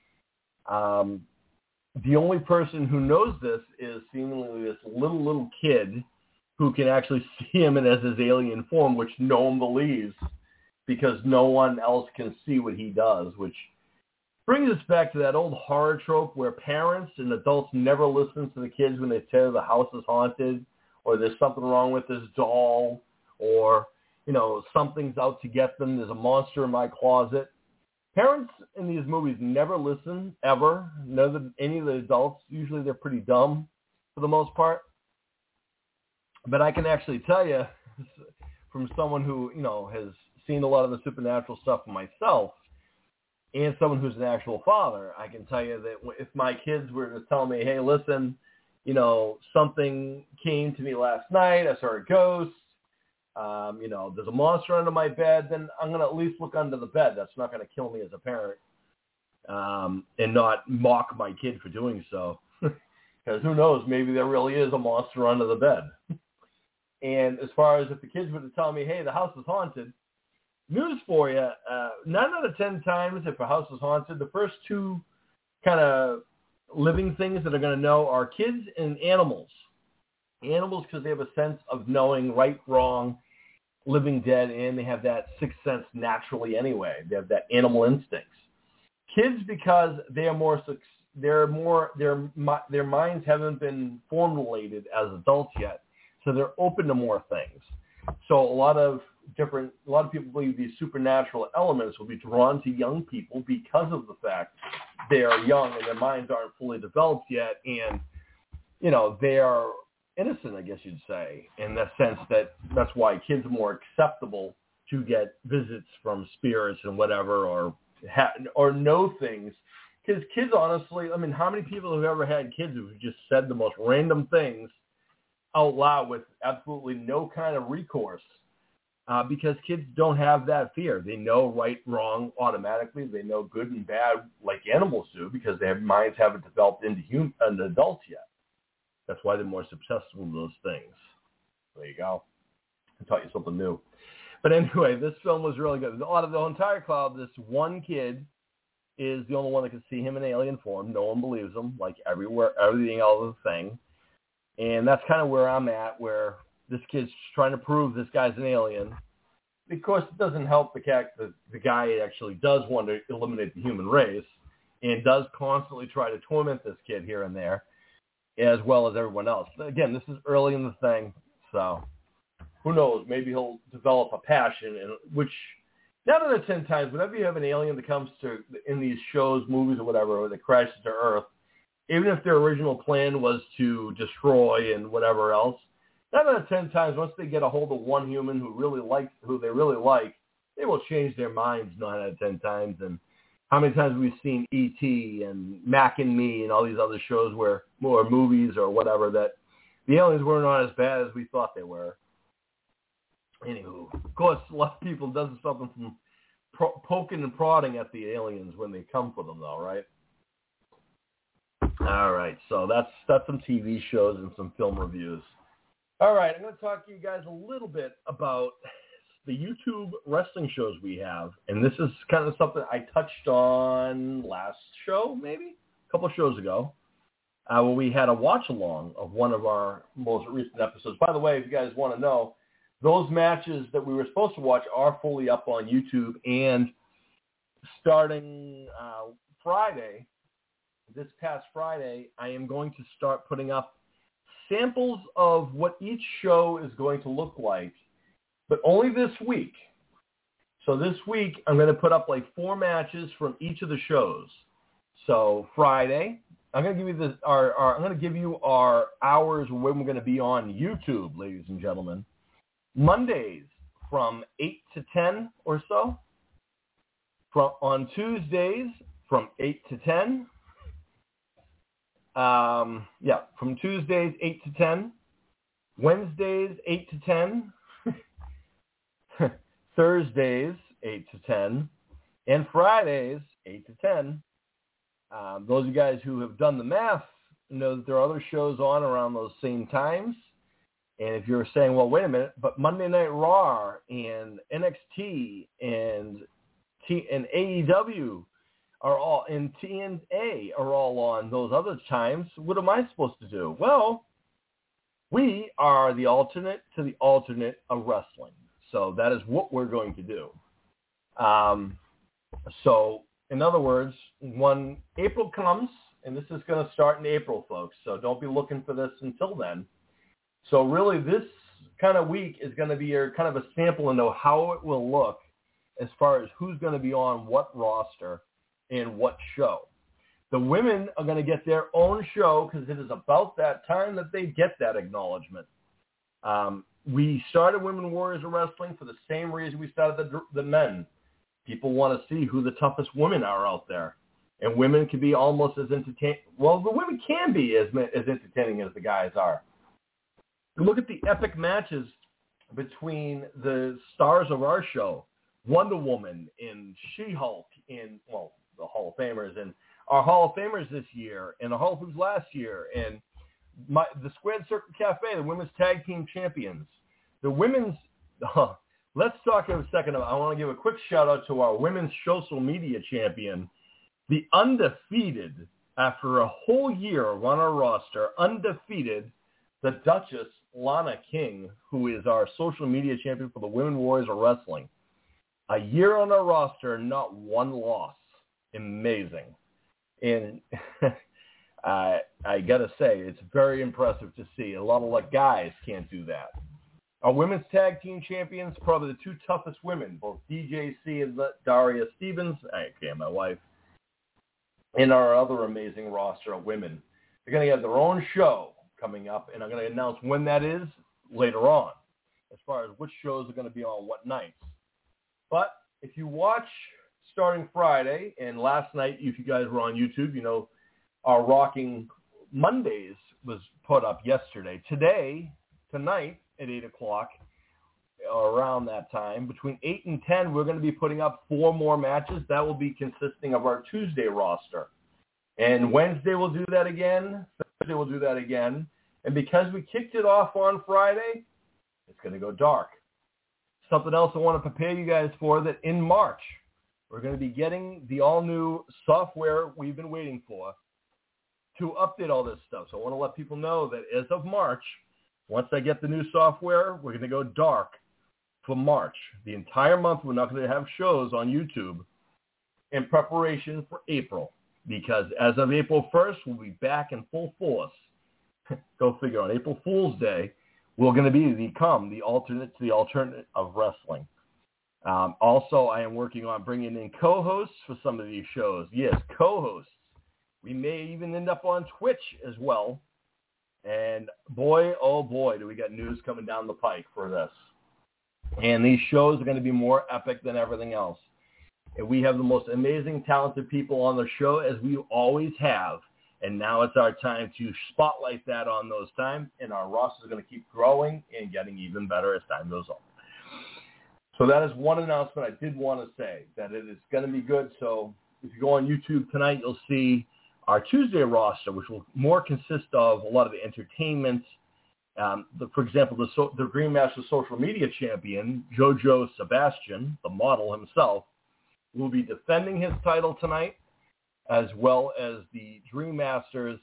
the only person who knows this is seemingly this little kid who can actually see him as his alien form, which no one believes because no one else can see what he does, which brings us back to that old horror trope where parents and adults never listen to the kids when they tell the house is haunted, or there's something wrong with this doll, or, something's out to get them. There's a monster in my closet. Parents in these movies never listen, ever. Any of the adults, usually they're pretty dumb for the most part. But I can actually tell you, from someone who, has seen a lot of the supernatural stuff myself, and someone who's an actual father, I can tell you that if my kids were to tell me, hey, listen, something came to me last night, I saw a ghost, there's a monster under my bed, then I'm going to at least look under the bed. That's not going to kill me as a parent, and not mock my kid for doing so. Because who knows, maybe there really is a monster under the bed. And as far as if the kids were to tell me, hey, the house is haunted, news for you, 9 out of 10 times if a house is haunted, the first two kind of living things that are going to know are kids and animals. Animals, because they have a sense of knowing right, wrong, living, dead, and they have that sixth sense naturally anyway. They have that animal instincts. Kids, because their minds haven't been formulated as adults yet, so they're open to more things. So a lot of people believe these supernatural elements will be drawn to young people because of the fact they are young and their minds aren't fully developed yet, and they are innocent, I guess you'd say, in the sense that that's why kids are more acceptable to get visits from spirits and whatever, or know things. Because kids, honestly, I mean, how many people have ever had kids who just said the most random things out loud with absolutely no kind of recourse? Because kids don't have that fear. They know right, wrong automatically. They know good and bad like animals do because their minds haven't developed into adults yet. That's why they're more susceptible to those things. There you go. I taught you something new. But anyway, this film was really good. Out of the entire crowd, this one kid is the only one that can see him in alien form. No one believes him, like everything else is a thing. And that's kind of where I'm at, where this kid's trying to prove this guy's an alien. Of course, it doesn't help the fact that the guy actually does want to eliminate the human race and does constantly try to torment this kid here and there, as well as everyone else. Again, this is early in the thing, so who knows? Maybe he'll develop a passion, which 9 out of 10 times, whenever you have an alien that comes to in these shows, movies, or whatever, or that crashes to Earth, even if their original plan was to destroy and whatever else, 9 out of 10 times, once they get a hold of one human who they really like, they will change their minds 9 out of 10 times. And how many times we've seen E.T. and Mac and Me and all these other shows or movies or whatever, that the aliens were not as bad as we thought they were. Anywho, of course, a lot of people does something from poking and prodding at the aliens when they come for them, though, right? All right, so that's some TV shows and some film reviews. All right, I'm going to talk to you guys a little bit about the YouTube wrestling shows we have, and this is kind of something I touched on last show, maybe a couple of shows ago, where we had a watch-along of one of our most recent episodes. By the way, if you guys want to know, those matches that we were supposed to watch are fully up on YouTube, and starting Friday, this past Friday, I am going to start putting up samples of what each show is going to look like, but only this week. So this week, I'm going to put up like 4 matches from each of the shows. So Friday, I'm going to give you I'm going to give you our hours when we're going to be on YouTube, ladies and gentlemen. Mondays from 8 to 10 or so. On Tuesdays from 8 to 10. From Tuesdays 8 to 10. Wednesdays 8 to 10. Thursdays 8 to 10. And Fridays 8 to 10. Those of you guys who have done the math know that there are other shows on around those same times. And if you're saying, well, wait a minute, but Monday Night Raw and NXT and AEW are all, and TNA are all on those other times, what am I supposed to do? Well, we are the alternate to the alternate of wrestling. So that is what we're going to do. So in other words, when April comes, and this is going to start in April, folks, so don't be looking for this until then. So really this kind of week is going to be your kind of a sample and know how it will look as far as who's going to be on what roster and what show. The women are going to get their own show because it is about that time that they get that acknowledgement. We started Women Warriors of Wrestling for the same reason we started the men. People want to see who the toughest women are out there. And women can be almost as entertaining. Well, the women can be as entertaining as the guys are. Look at the epic matches between the stars of our show, Wonder Woman and She-Hulk, and, well, the Hall of Famers, and our Hall of Famers this year, and the Hall of Famers last year, and the Squared Circle Cafe, the women's tag team champions. The women's, let's talk in a second. I want to give a quick shout out to our women's social media champion, the undefeated, after a whole year on our roster, undefeated, the Duchess Lana King, who is our social media champion for the Women Warriors of Wrestling. A year on our roster, not one loss. Amazing. And I got to say, it's very impressive to see. A lot of guys can't do that. Our women's tag team champions, probably the 2 toughest women, both DJC and Daria Stevens, my wife, and our other amazing roster of women. They're going to have their own show coming up, and I'm going to announce when that is later on, as far as which shows are going to be on what nights. But if you watch starting Friday, and last night, if you guys were on YouTube, you know, our Rocking Mondays was put up yesterday. Tonight at 8 o'clock, around that time, between 8 and 10, we're going to be putting up 4 more matches. That will be consisting of our Tuesday roster. And Wednesday we'll do that again. Thursday we'll do that again. And because we kicked it off on Friday, it's going to go dark. Something else I want to prepare you guys for, that in March, we're going to be getting the all-new software we've been waiting for to update all this stuff. So I want to let people know that as of March, once I get the new software, we're going to go dark for March. The entire month, we're not going to have shows on YouTube in preparation for April, because as of April 1st, we'll be back in full force. Go figure, on April Fool's Day, we're going to become the alternate to the alternate of wrestling. Also, I am working on bringing in co-hosts for some of these shows. Yes, co-hosts. We may even end up on Twitch as well. And boy, oh boy, do we got news coming down the pike for this. And these shows are going to be more epic than everything else. And we have the most amazing, talented people on the show, as we always have. And now it's our time to spotlight that on those times. And our roster is going to keep growing and getting even better as time goes on. So that is one announcement I did want to say, that it is going to be good. So if you go on YouTube tonight, you'll see our Tuesday roster, which will more consist of a lot of the entertainment. For example, the Greenmaster social media champion, Jojo Sebastian, the model himself, will be defending his title tonight, as well as the Dream Masters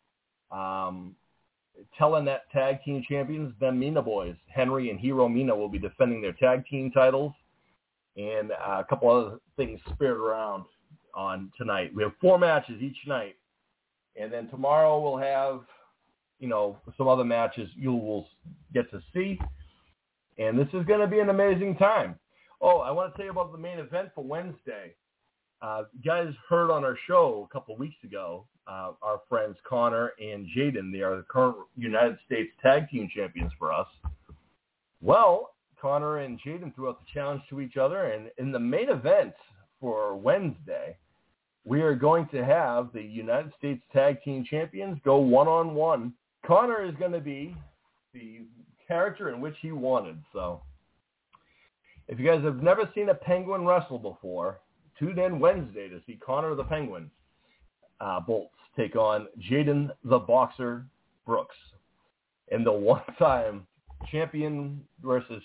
Telenet Tag Team Champions, the Mina Boys. Henry and Hiro Mina will be defending their tag team titles, and a couple other things spared around on tonight. We have 4 matches each night, and then tomorrow we'll have, some other matches you will get to see, and this is going to be an amazing time. Oh, I want to tell you about the main event for Wednesday. You guys heard on our show a couple of weeks ago, our friends Connor and Jaden. They are the current United States Tag Team Champions for us. Well, Connor and Jaden threw out the challenge to each other, and in the main event for Wednesday, we are going to have the United States Tag Team Champions go one-on-one. Connor is going to be the character in which he wanted. So if you guys have never seen a Penguin wrestle before, tune in Wednesday to see Connor the Penguin Bolts take on Jaden the Boxer Brooks in the one-time champion versus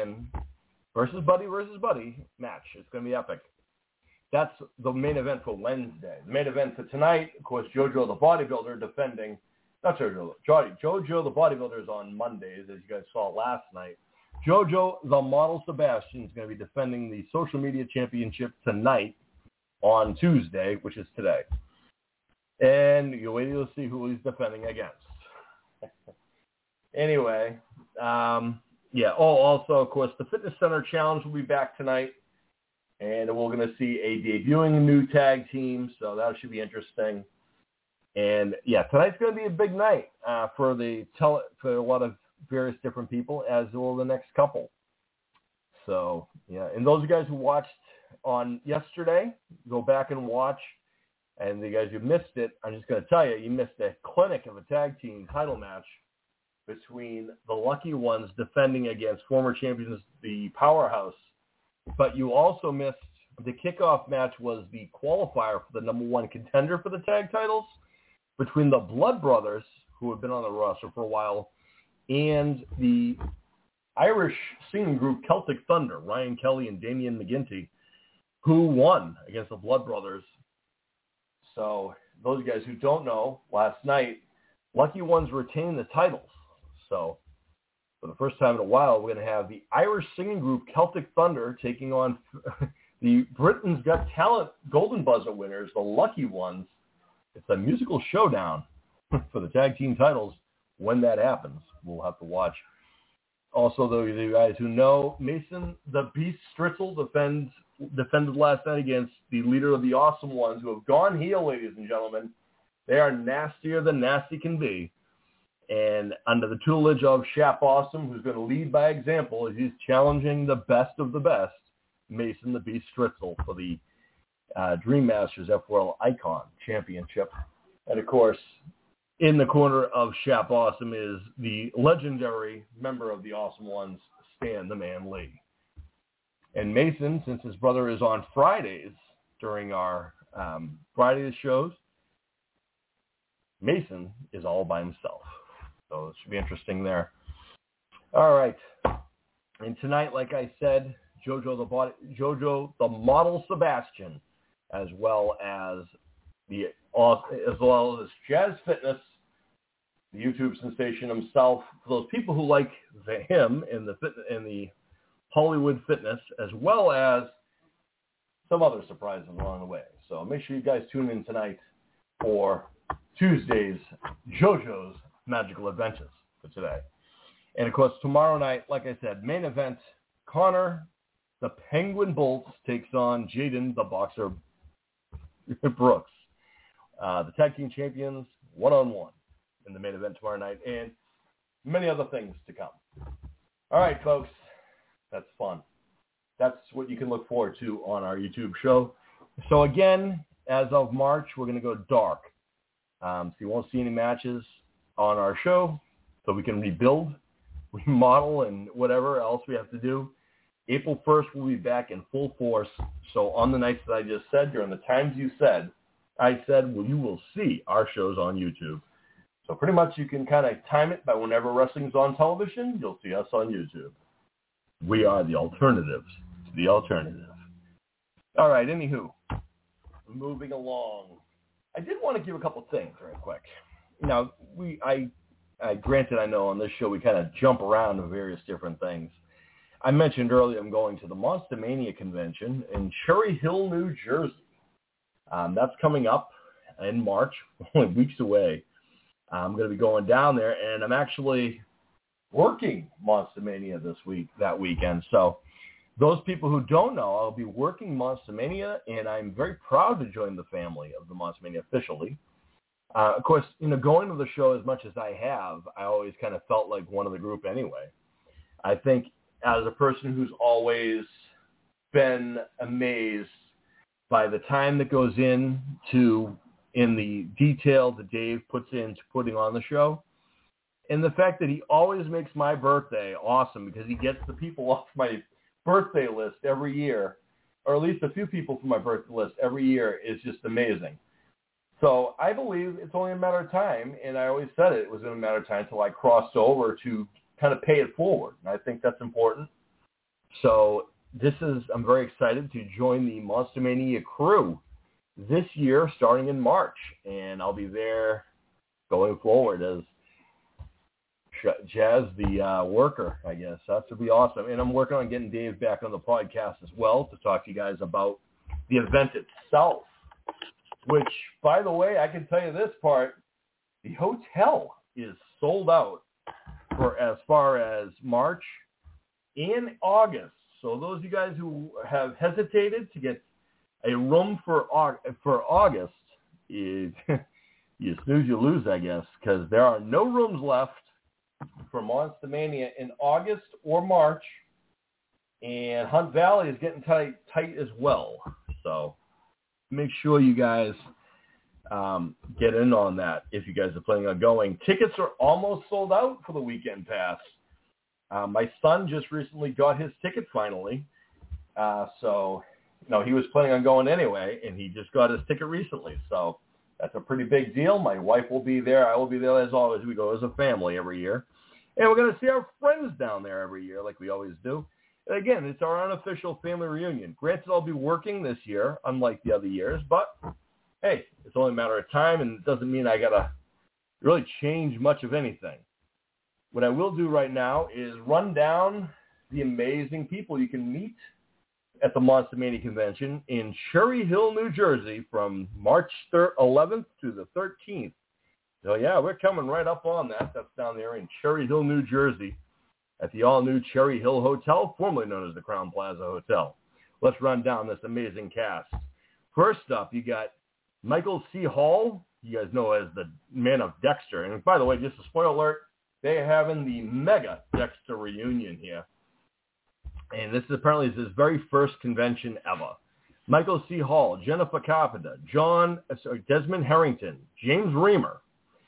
buddy match. It's going to be epic. That's the main event for Wednesday. The main event for tonight, of course, Jojo the Bodybuilder defending, not Jojo the Bodybuilder is on Mondays, as you guys saw last night. Jojo the Model Sebastian is going to be defending the Social Media Championship tonight on Tuesday, which is today. And you wait to see who he's defending against. Anyway, also, of course, the Fitness Center Challenge will be back tonight. And we're going to see a debuting new tag team, so that should be interesting. And, tonight's going to be a big night for a lot of various different people, as will the next couple. So, and those of you guys who watched on yesterday, go back and watch. And the guys who missed it, I'm just going to tell you missed a clinic of a tag team title match between the Lucky Ones defending against former champions, the Powerhouse. But you also missed the kickoff match was the qualifier for the number 1 contender for the tag titles between the Blood Brothers, who have been on the roster for a while, and the Irish singing group Celtic Thunder, Ryan Kelly and Damian McGinty, who won against the Blood Brothers. So those guys who don't know, last night, Lucky Ones retained the titles. So for the first time in a while, we're going to have the Irish singing group Celtic Thunder taking on the Britain's Got Talent Golden Buzzer winners, the Lucky Ones. It's a musical showdown for the tag team titles. When that happens, we'll have to watch. Also, those of you guys who know, Mason the Beast Stritzel defended last night against the leader of the Awesome Ones, who have gone heel, ladies and gentlemen. They are nastier than nasty can be. And under the tutelage of Shap Awesome, who's going to lead by example, as he's challenging the best of the best, Mason the Beast Stritzel for the Dream Masters F-World Icon Championship. And, of course, in the corner of Shap Awesome is the legendary member of the Awesome Ones, Stan the Man Lee. And Mason, since his brother is on Fridays during our Friday shows, Mason is all by himself. So it should be interesting there. All right. And tonight, like I said, Jojo the Model Sebastian, as well as Jazz Fitness, the YouTube sensation himself. For those people who like him in the Hollywood fitness, as well as some other surprises along the way. So make sure you guys tune in tonight for Tuesday's JoJo's Magical Adventures for today. And, of course, tomorrow night, like I said, main event, Connor, the Penguin Bolts, takes on Jaden, the Boxer Brooks. The Tag Team Champions, one-on-one in the main event tomorrow night, and many other things to come. All right, folks, that's fun. That's what you can look forward to on our YouTube show. So, again, as of March, we're going to go dark. So you won't see any matches on our show, so we can rebuild, remodel, and whatever else we have to do. April 1st, we'll be back in full force. So on the nights that I just said, during the times you said, I said, well, you will see our shows on YouTube. So pretty much you can kind of time it by whenever wrestling's on television, you'll see us on YouTube. We are the alternatives to the alternative. All right, anywho, moving along. I did want to give a couple things real quick. Now, granted, I know on this show we kind of jump around to various different things. I mentioned earlier I'm going to the Monster Mania convention in Cherry Hill, New Jersey. That's coming up in March, only weeks away. I'm going to be going down there, and I'm actually working Monster Mania that weekend. So those people who don't know, I'll be working Monster Mania, and I'm very proud to join the family of the Monster Mania officially. Of course, going to the show as much as I have, I always kind of felt like one of the group anyway. I think as a person who's always been amazed by the time that goes in the detail that Dave puts into putting on the show, and the fact that he always makes my birthday awesome because he gets the people off my birthday list every year, or at least a few people from my birthday list every year, is just amazing. So I believe it's only a matter of time, and I always said it was going to be a matter of time until I crossed over to kind of pay it forward, and I think that's important. So I'm very excited to join the Monster Mania crew this year, starting in March, and I'll be there going forward as Jazz the worker, I guess. That would be awesome. And I'm working on getting Dave back on the podcast as well to talk to you guys about the event itself, which, by the way, I can tell you this part, the hotel is sold out for as far as March and August. So those of you guys who have hesitated to get a room for August, you snooze, you lose, I guess, because there are no rooms left for Monster Mania in August or March, and Hunt Valley is getting tight as well. So make sure you guys get in on that if you guys are planning on going. Tickets are almost sold out for the weekend pass. My son just recently got his ticket finally. So he was planning on going anyway, and he just got his ticket recently. So that's a pretty big deal. My wife will be there. I will be there as always. We go as a family every year. And we're going to see our friends down there every year like we always do. And again, it's our unofficial family reunion. Granted, I'll be working this year, unlike the other years, but hey, it's only a matter of time, and it doesn't mean I got to really change much of anything. What I will do right now is run down the amazing people you can meet at the Monster Mania convention in Cherry Hill, New Jersey from March 11th to the 13th. So, yeah, we're coming right up on that. That's down there in Cherry Hill, New Jersey at the all-new Cherry Hill Hotel, formerly known as the Crowne Plaza Hotel. Let's run down this amazing cast. First up, you got Michael C. Hall, you guys know as the Man of Dexter. And by the way, just a spoiler alert, they're having the mega Dexter reunion here. And this is apparently his very first convention ever. Michael C. Hall, Jennifer Carpenter, Desmond Harrington, James Reamer,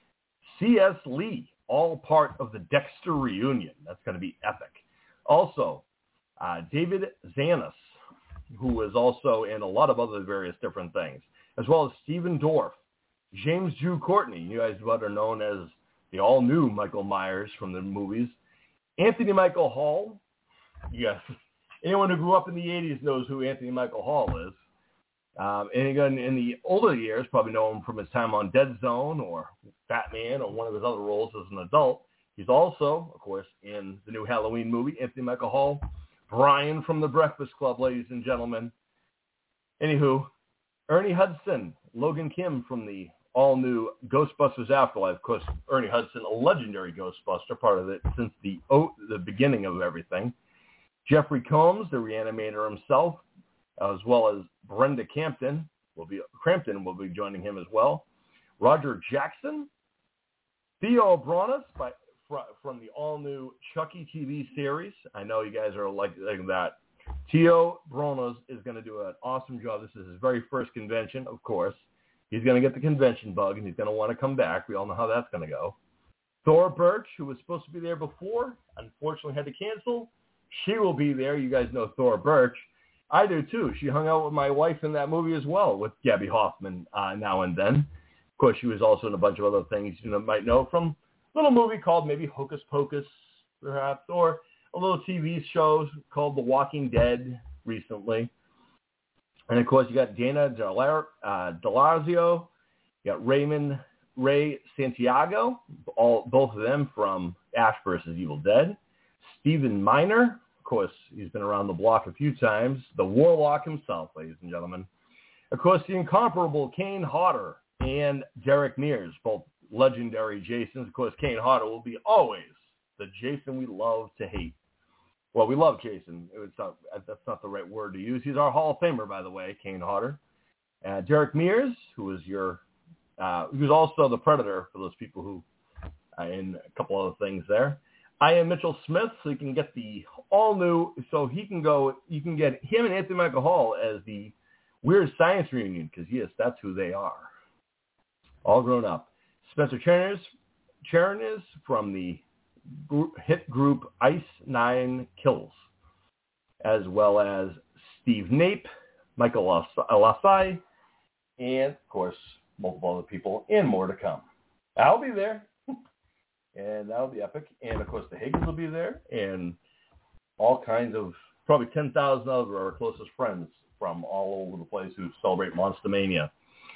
C.S. Lee, all part of the Dexter reunion. That's going to be epic. Also, David Zanis, who was also in a lot of other various different things, as well as Stephen Dorff, James Jew Courtney, you guys better known as the all-new Michael Myers from the movies, Anthony Michael Hall. Yes, anyone who grew up in the 80s knows who Anthony Michael Hall is. And again, in the older years, probably know him from his time on Dead Zone or Batman or one of his other roles as an adult. He's also, of course, in the new Halloween movie, Anthony Michael Hall. Brian from The Breakfast Club, ladies and gentlemen. Anywho, Ernie Hudson, Logan Kim from the all-new Ghostbusters Afterlife. Of course, Ernie Hudson, a legendary Ghostbuster, part of it since the beginning of everything. Jeffrey Combs, the reanimator himself, as well as Brenda Crampton will be joining him as well. Roger Jackson, Theo Bronis from the all-new Chucky TV series. I know you guys are like that. Theo Bronis is going to do an awesome job. This is his very first convention, of course. He's going to get the convention bug, and he's going to want to come back. We all know how that's going to go. Thor Birch, who was supposed to be there before, unfortunately had to cancel. She will be there. You guys know Thora Birch. I do, too. She hung out with my wife in that movie as well with Gabby Hoffman now and then. Of course, she was also in a bunch of other things you might know from a little movie called maybe Hocus Pocus, perhaps, or a little TV show called The Walking Dead recently. And, of course, you got Dana DeLarzio. You got Raymond Ray Santiago, both of them from Ash vs. Evil Dead. Stephen Miner, of course, he's been around the block a few times. The Warlock himself, ladies and gentlemen. Of course, the incomparable Kane Hodder and Derek Mears, both legendary Jasons. Of course, Kane Hodder will be always the Jason we love to hate. Well, we love Jason. That's not the right word to use. He's our Hall of Famer, by the way, Kane Hodder. Derek Mears, who is who's also the Predator for those people who in a couple other things there. I am Mitchell Smith, so you can get the all-new, so you can get him and Anthony Michael Hall as the Weird Science Reunion, because, yes, that's who they are. All grown up. Spencer Chernis from the hit group Ice Nine Kills, as well as Steve Nape, Michael Alasai, and, of course, multiple other people, and more to come. I'll be there, and that'll be epic. And, of course, the Higgins will be there, and all kinds of, probably 10,000 of our closest friends from all over the place who celebrate Monster Mania.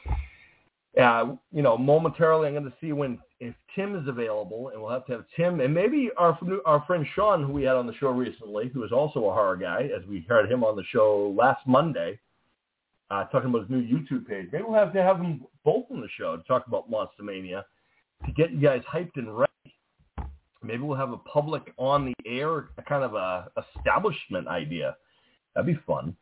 Momentarily, I'm going to see if Tim is available, and we'll have to have Tim, and maybe our friend Sean, who we had on the show recently, who is also a horror guy, as we heard him on the show last Monday, talking about his new YouTube page. Maybe we'll have to have them both on the show to talk about Monster Mania to get you guys hyped and ready. Maybe we'll have a public on the air kind of a establishment idea. That'd be fun.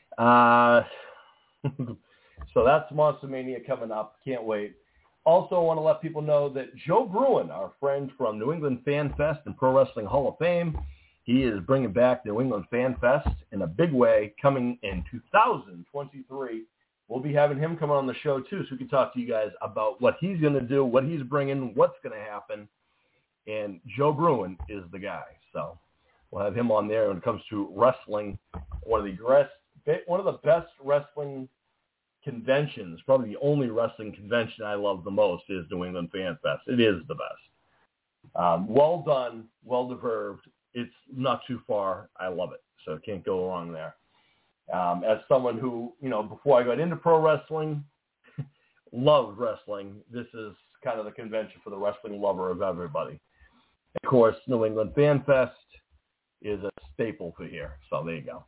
So that's Monster Mania coming up. Can't wait. Also, I want to let people know that Joe Bruin, our friend from New England Fan Fest and Pro Wrestling Hall of Fame, he is bringing back the New England Fan Fest in a big way coming in 2023. We'll be having him come on the show, too, so we can talk to you guys about what he's going to do, what he's bringing, what's going to happen. And Joe Bruin is the guy. So we'll have him on there when it comes to wrestling. One of the best wrestling conventions, probably the only wrestling convention I love the most is New England Fan Fest. It is the best. Well done, well deserved. It's not too far. I love it. So can't go wrong there. As someone who, before I got into pro wrestling, loved wrestling, this is kind of the convention for the wrestling lover of everybody. Of course, New England Fan Fest is a staple for here. So there you go.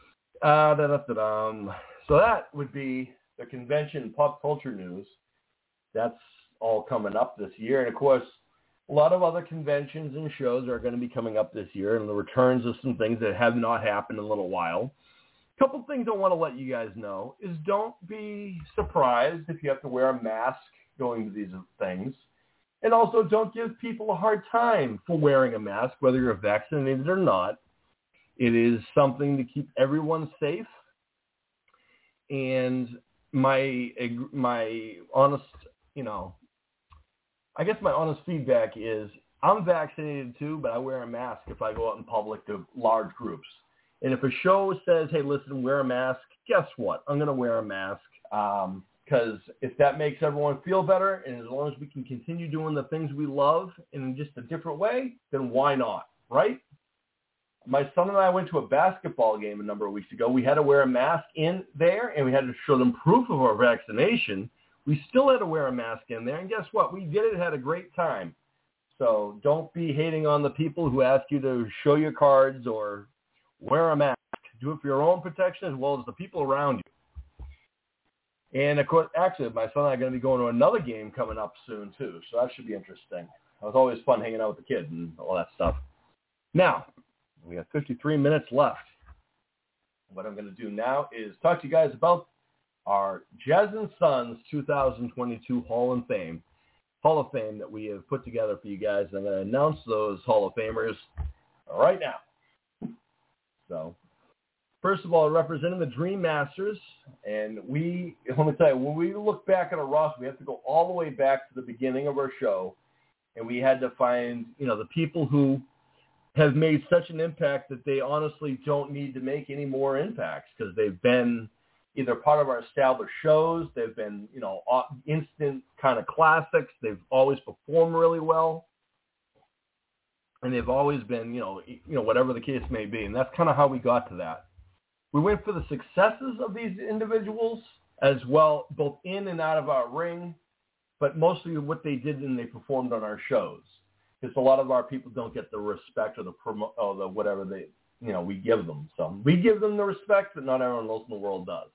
So that would be the convention pop culture news. That's all coming up this year. And, of course, a lot of other conventions and shows are going to be coming up this year, and the returns of some things that have not happened in a little while. A couple of things I want to let you guys know is don't be surprised if you have to wear a mask going to these things. And also don't give people a hard time for wearing a mask, whether you're vaccinated or not. It is something to keep everyone safe. And my honest, I guess my honest feedback is I'm vaccinated too, but I wear a mask if I go out in public to large groups. And if a show says, hey, listen, wear a mask, guess what? I'm going to wear a mask because if that makes everyone feel better, and as long as we can continue doing the things we love in just a different way, then why not, right? My son and I went to a basketball game a number of weeks ago. We had to wear a mask in there, and we had to show them proof of our vaccination. We still had to wear a mask in there, and guess what? We did it, had a great time. So don't be hating on the people who ask you to show your cards or wear a mask. Do it for your own protection as well as the people around you. And, of course, actually, my son and I are going to be going to another game coming up soon, too, so that should be interesting. It was always fun hanging out with the kids and all that stuff. Now, we have 53 minutes left. What I'm going to do now is talk to you guys about our Jazz and Sons 2022 Hall of Fame that we have put together for you guys. I'm going to announce those Hall of Famers right now. So, first of all, representing the Dream Masters, and let me tell you, when we look back at a roster, we have to go all the way back to the beginning of our show, and we had to find, the people who have made such an impact that they honestly don't need to make any more impacts because they've been either part of our established shows. They've been, instant kind of classics. They've always performed really well. And they've always been, whatever the case may be. And that's kind of how we got to that. We went for the successes of these individuals as well, both in and out of our ring, but mostly what they did and they performed on our shows. Because a lot of our people don't get the respect or the whatever they, we give them. So we give them the respect, but not everyone else in the world does.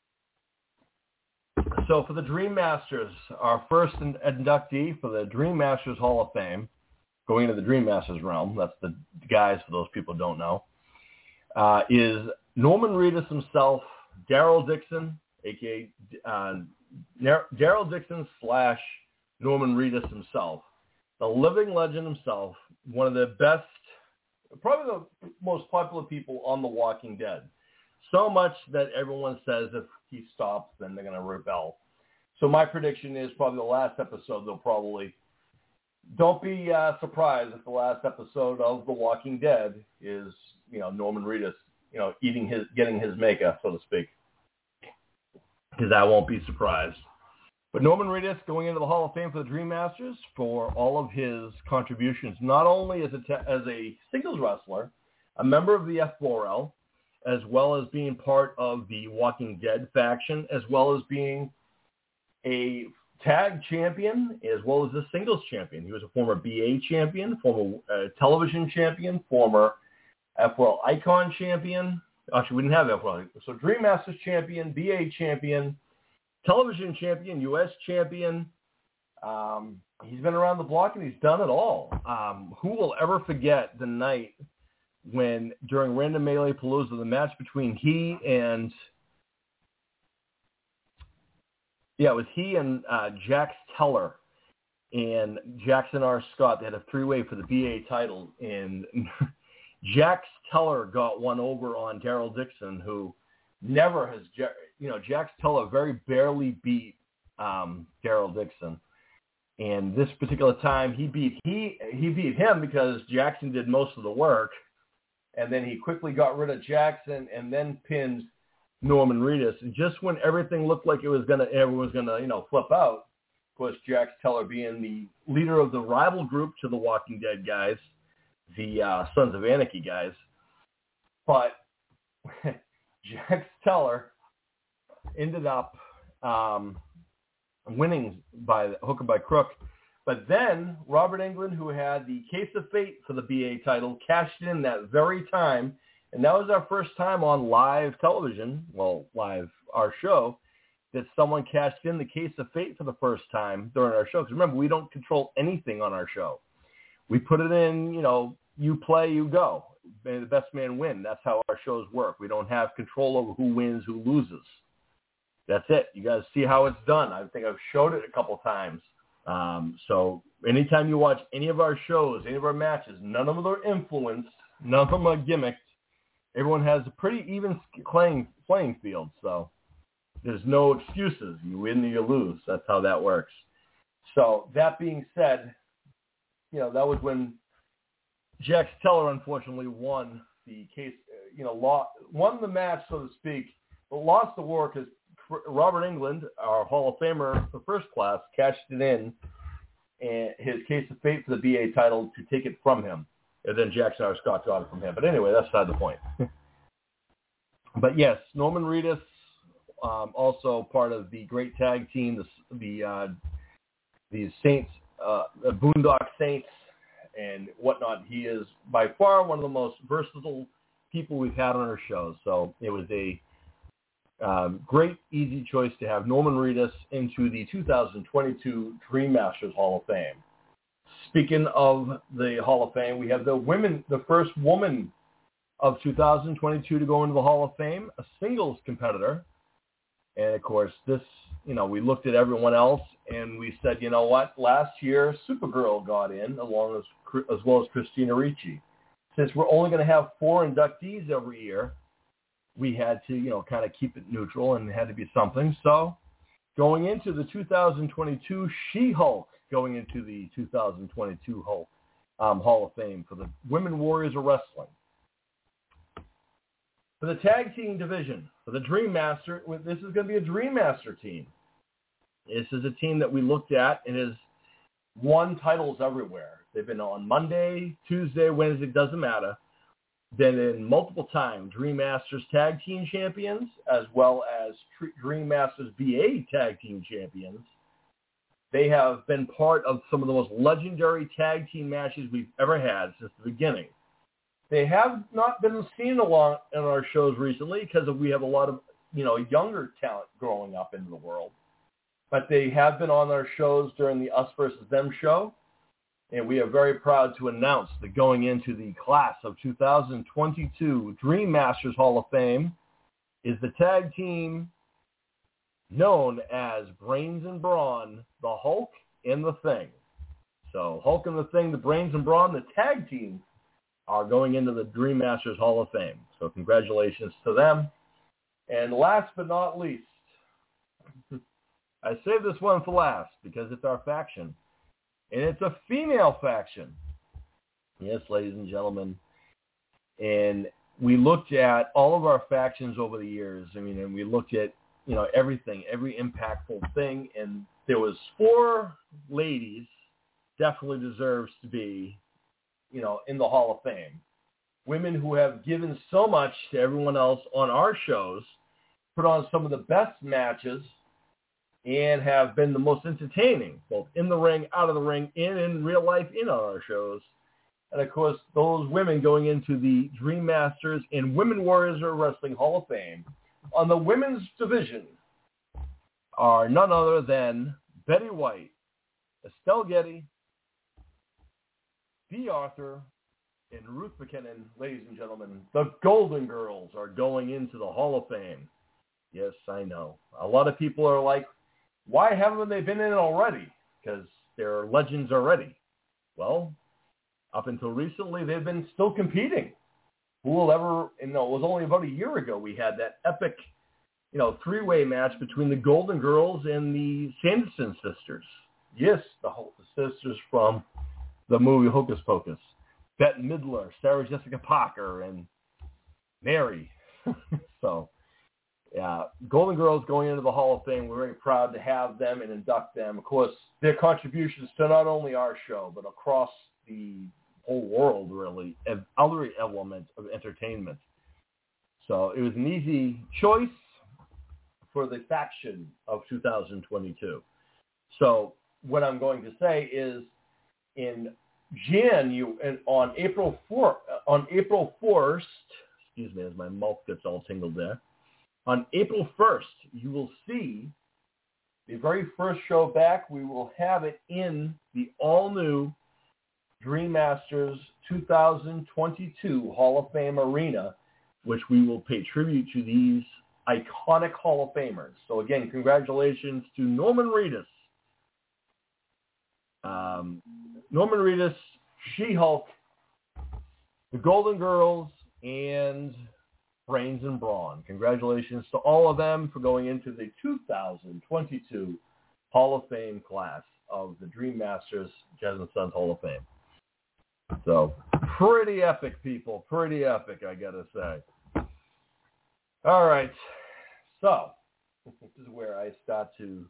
So for the Dream Masters, our first inductee for the Dream Masters Hall of Fame, going into the Dream Masters realm, that's the guys for those people who don't know, is Norman Reedus himself, Daryl Dixon, a.k.a. Daryl Dixon / Norman Reedus himself, the living legend himself, one of the best, probably the most popular people on The Walking Dead. So much that everyone says if he stops, then they're going to rebel. So my prediction is probably the last episode, they'll probably, don't be surprised if the last episode of The Walking Dead is, Norman Reedus, getting his makeup, so to speak. Because I won't be surprised. But Norman Reedus going into the Hall of Fame for the Dream Masters for all of his contributions, not only as a singles wrestler, a member of the F4L, as well as being part of the Walking Dead faction, as well as being a tag champion, as well as a singles champion. He was a former BA champion, former television champion, former F4L Icon champion. Actually, we didn't have F4L. So Dream Masters champion, BA champion, television champion, U.S. champion. He's been around the block and he's done it all. Who will ever forget the night when during Random Melee Palooza, the match between he and Jax Teller and Jackson R. Scott. They had a three-way for the BA title, and Jax Teller got one over on Daryl Dixon, who never has, Jax Teller very barely beat Daryl Dixon. And this particular time, he beat him because Jackson did most of the work, and then he quickly got rid of Jackson and then pinned Norman Reedus. And just when everything looked like everyone was gonna flip out, of course, Jax Teller being the leader of the rival group to the Walking Dead guys, the Sons of Anarchy guys, but Jax Teller ended up winning by hook or by crook. But then Robert Englund, who had the Case of Fate for the BA title, cashed in that very time. And that was our first time on live television, our show, that someone cashed in the Case of Fate for the first time during our show. Because remember, we don't control anything on our show. We put it in, you play, you go. May the best man win. That's how our shows work. We don't have control over who wins, who loses. That's it. You guys see how it's done. I think I've showed it a couple times. So anytime you watch any of our shows, any of our matches, none of them are influenced. None of them are gimmicked. Everyone has a pretty even playing field. So there's no excuses. You win or you lose. That's how that works. So that being said, that was when Jax Teller unfortunately won the case, won the match, so to speak, but lost the war because Robert Englund, our Hall of Famer for first class, cashed it in and his Case of Fate for the BA title to take it from him. And then Jackson R. Scott got it from him. But anyway, that's beside the point. But yes, Norman Reedus, also part of the great tag team, the Saints, the Boondock Saints and whatnot. He is by far one of the most versatile people we've had on our show. So it was a great, easy choice to have Norman Reedus into the 2022 Dream Masters Hall of Fame. Speaking of the Hall of Fame, we have the first woman of 2022 to go into the Hall of Fame, a singles competitor. And of course, this, we looked at everyone else and we said, you know what? Last year, Supergirl got in as well as Christina Ricci. Since we're only going to have 4 inductees every year, we had to, kind of keep it neutral and it had to be something. So going into the 2022 She-Hulk, going into the 2022 Hall of Fame for the Women Warriors of Wrestling. For the tag team division, for the Dream Master, this is going to be a Dream Master team. This is a team that we looked at and has won titles everywhere. They've been on Monday, Tuesday, Wednesday, doesn't matter. Been in multiple times Dream Masters Tag Team Champions, as well as Dream Masters VA Tag Team Champions. They have been part of some of the most legendary tag team matches we've ever had since the beginning. They have not been seen a lot in our shows recently because we have a lot of, younger talent growing up into the world. But they have been on our shows during the Us versus Them show. And we are very proud to announce that going into the class of 2022 Dream Masters Hall of Fame is the tag team known as Brains and Brawn, the Hulk and the Thing. So Hulk and the Thing, the Brains and Brawn, the tag team are going into the Dream Masters Hall of Fame. So congratulations to them. And last but not least, I saved this one for last because it's our faction. And it's a female faction. Yes, ladies and gentlemen. And we looked at all of our factions over the years. And we looked at, everything, every impactful thing. And there was 4 ladies definitely deserves to be, in the Hall of Fame. Women who have given so much to everyone else on our shows, put on some of the best matches, and have been the most entertaining, both in the ring, out of the ring, and in real life in our shows. And, of course, those women going into the Dream Masters and Women Warriors of Wrestling Hall of Fame on the women's division are none other than Betty White, Estelle Getty, Dee Arthur, and Ruth McKinnon. Ladies and gentlemen, the Golden Girls are going into the Hall of Fame. Yes, I know. A lot of people are like, why haven't they been in already? Because they're legends already. Well, up until recently, they've been still competing. Who will ever, it was only about a year ago we had that epic, 3-way match between the Golden Girls and the Sanderson sisters. Yes, the sisters from the movie Hocus Pocus. Bette Midler, Sarah Jessica Parker, and Mary. So, yeah, Golden Girls going into the Hall of Fame. We're very proud to have them and induct them. Of course, their contributions to not only our show, but across the whole world, really, and other elements of entertainment. So it was an easy choice for the faction of 2022. So what I'm going to say is, on April 1st, excuse me, as my mouth gets all tingled there. On April 1st, you will see the very first show back. We will have it in the all-new Dream Masters 2022 Hall of Fame Arena, which we will pay tribute to these iconic Hall of Famers. So again, congratulations to Norman Reedus. Norman Reedus, She-Hulk, the Golden Girls, and Brains and Brawn. Congratulations to all of them for going into the 2022 Hall of Fame class of the Dream Masters Jazz and Sons Hall of Fame. So, pretty epic, people. Pretty epic, I got to say. All right. So, this is where I start to,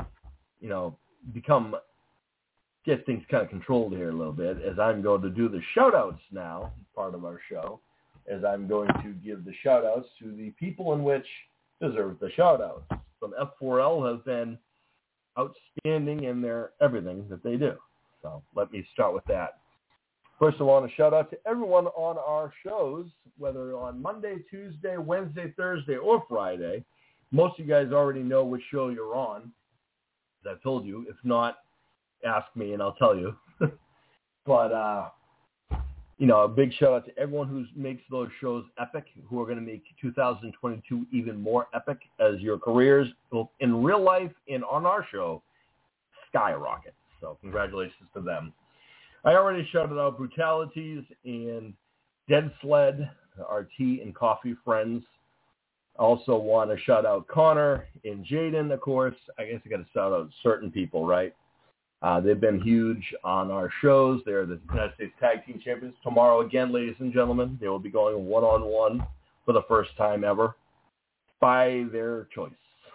get things kind of controlled here a little bit, as I'm going to do the shout-outs now, part of our show, as I'm going to give the shout-outs to the people in which deserve the shout-outs. From F4L have been outstanding in their everything that they do. So let me start with that. First, I want to shout out to everyone on our shows, whether on Monday, Tuesday, Wednesday, Thursday, or Friday. Most of you guys already know which show you're on, as I've told you. If not, ask me and I'll tell you. But, a big shout out to everyone who makes those shows epic, who are going to make 2022 even more epic as your careers, both in real life and on our show, skyrocket. So congratulations to them. I already shouted out Brutalities and Dead Sled, our tea and coffee friends. I also want to shout out Connor and Jaden, of course. I guess I got to shout out certain people, right? They've been huge on our shows. They're the United States Tag Team Champions. Tomorrow, again, ladies and gentlemen, they will be going one-on-one for the first time ever by their choice.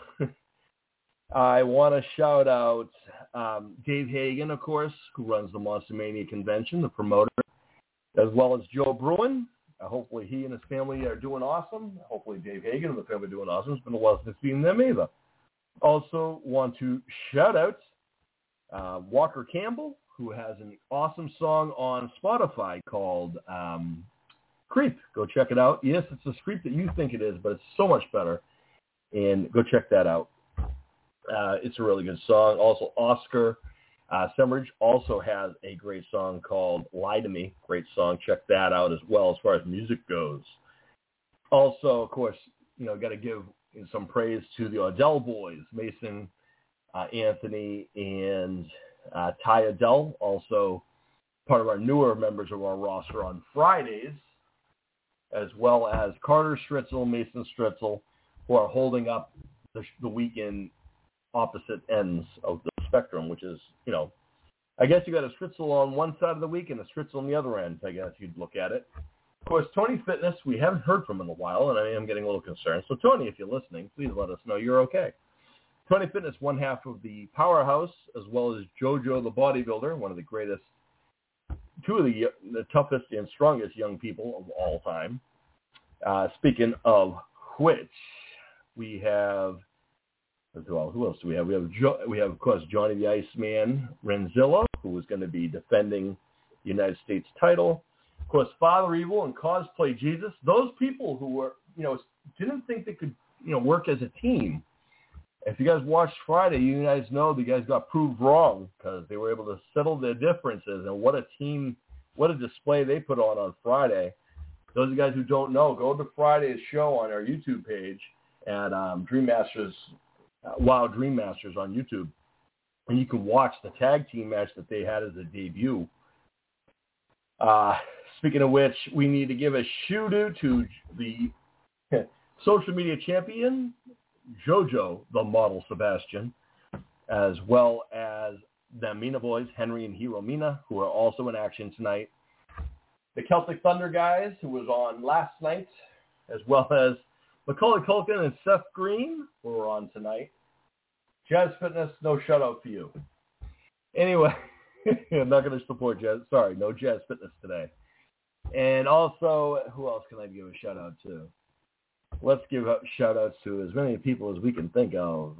I want to shout out Dave Hagen, of course, who runs the Monster Mania convention, the promoter, as well as Joe Bruin. Hopefully he and his family are doing awesome. Hopefully Dave Hagen and the family are doing awesome. It's been a while since I've seen them either. Also want to shout out Walker Campbell, who has an awesome song on Spotify called Creep. Go check it out. Yes, it's a Creep that you think it is, but it's so much better. And go check that out. It's a really good song. Also, Oscar Semrich also has a great song called Lie to Me. Great song. Check that out as well as far as music goes. Also, of course, got to give some praise to the Odell boys, Mason, Anthony, and Ty Adell, also part of our newer members of our roster on Fridays, as well as Carter Stritzel, Mason Stritzel, who are holding up the weekend opposite ends of the spectrum, which is, I guess you got a Stritzel on one side of the week and a Stritzel on the other end, I guess you'd look at it. Of course, Tony Fitness, we haven't heard from in a while, and I am getting a little concerned. So, Tony, if you're listening, please let us know you're okay. Tony Fitness, one half of the Powerhouse, as well as JoJo the Bodybuilder, one of the greatest, two of the toughest and strongest young people of all time. Speaking of which, we have, well, who else do we have? We have, of course, Johnny the Iceman Renzillo, who is going to be defending the United States title. Of course, Father Evil and Cosplay Jesus, those people who were, didn't think they could, work as a team. If you guys watched Friday, you guys know the guys got proved wrong because they were able to settle their differences. And what a team, what a display they put on Friday. Those of you guys who don't know, go to Friday's show on our YouTube page at Dream Masters, Wild Dream Masters on YouTube. And you can watch the tag team match that they had as a debut. Speaking of which, we need to give a shout-out to the social media champion, JoJo, the model Sebastian, as well as the Mina boys, Henry and Hero Mina, who are also in action tonight. The Celtic Thunder guys, who was on last night, as well as Macaulay Culkin and Seth Green, who are on tonight. Jazz Fitness, no shout-out for you. Anyway, I'm not going to support Jazz. Sorry, no Jazz Fitness today. And also, who else can I give a shout-out to? Let's give shout-outs to as many people as we can think of.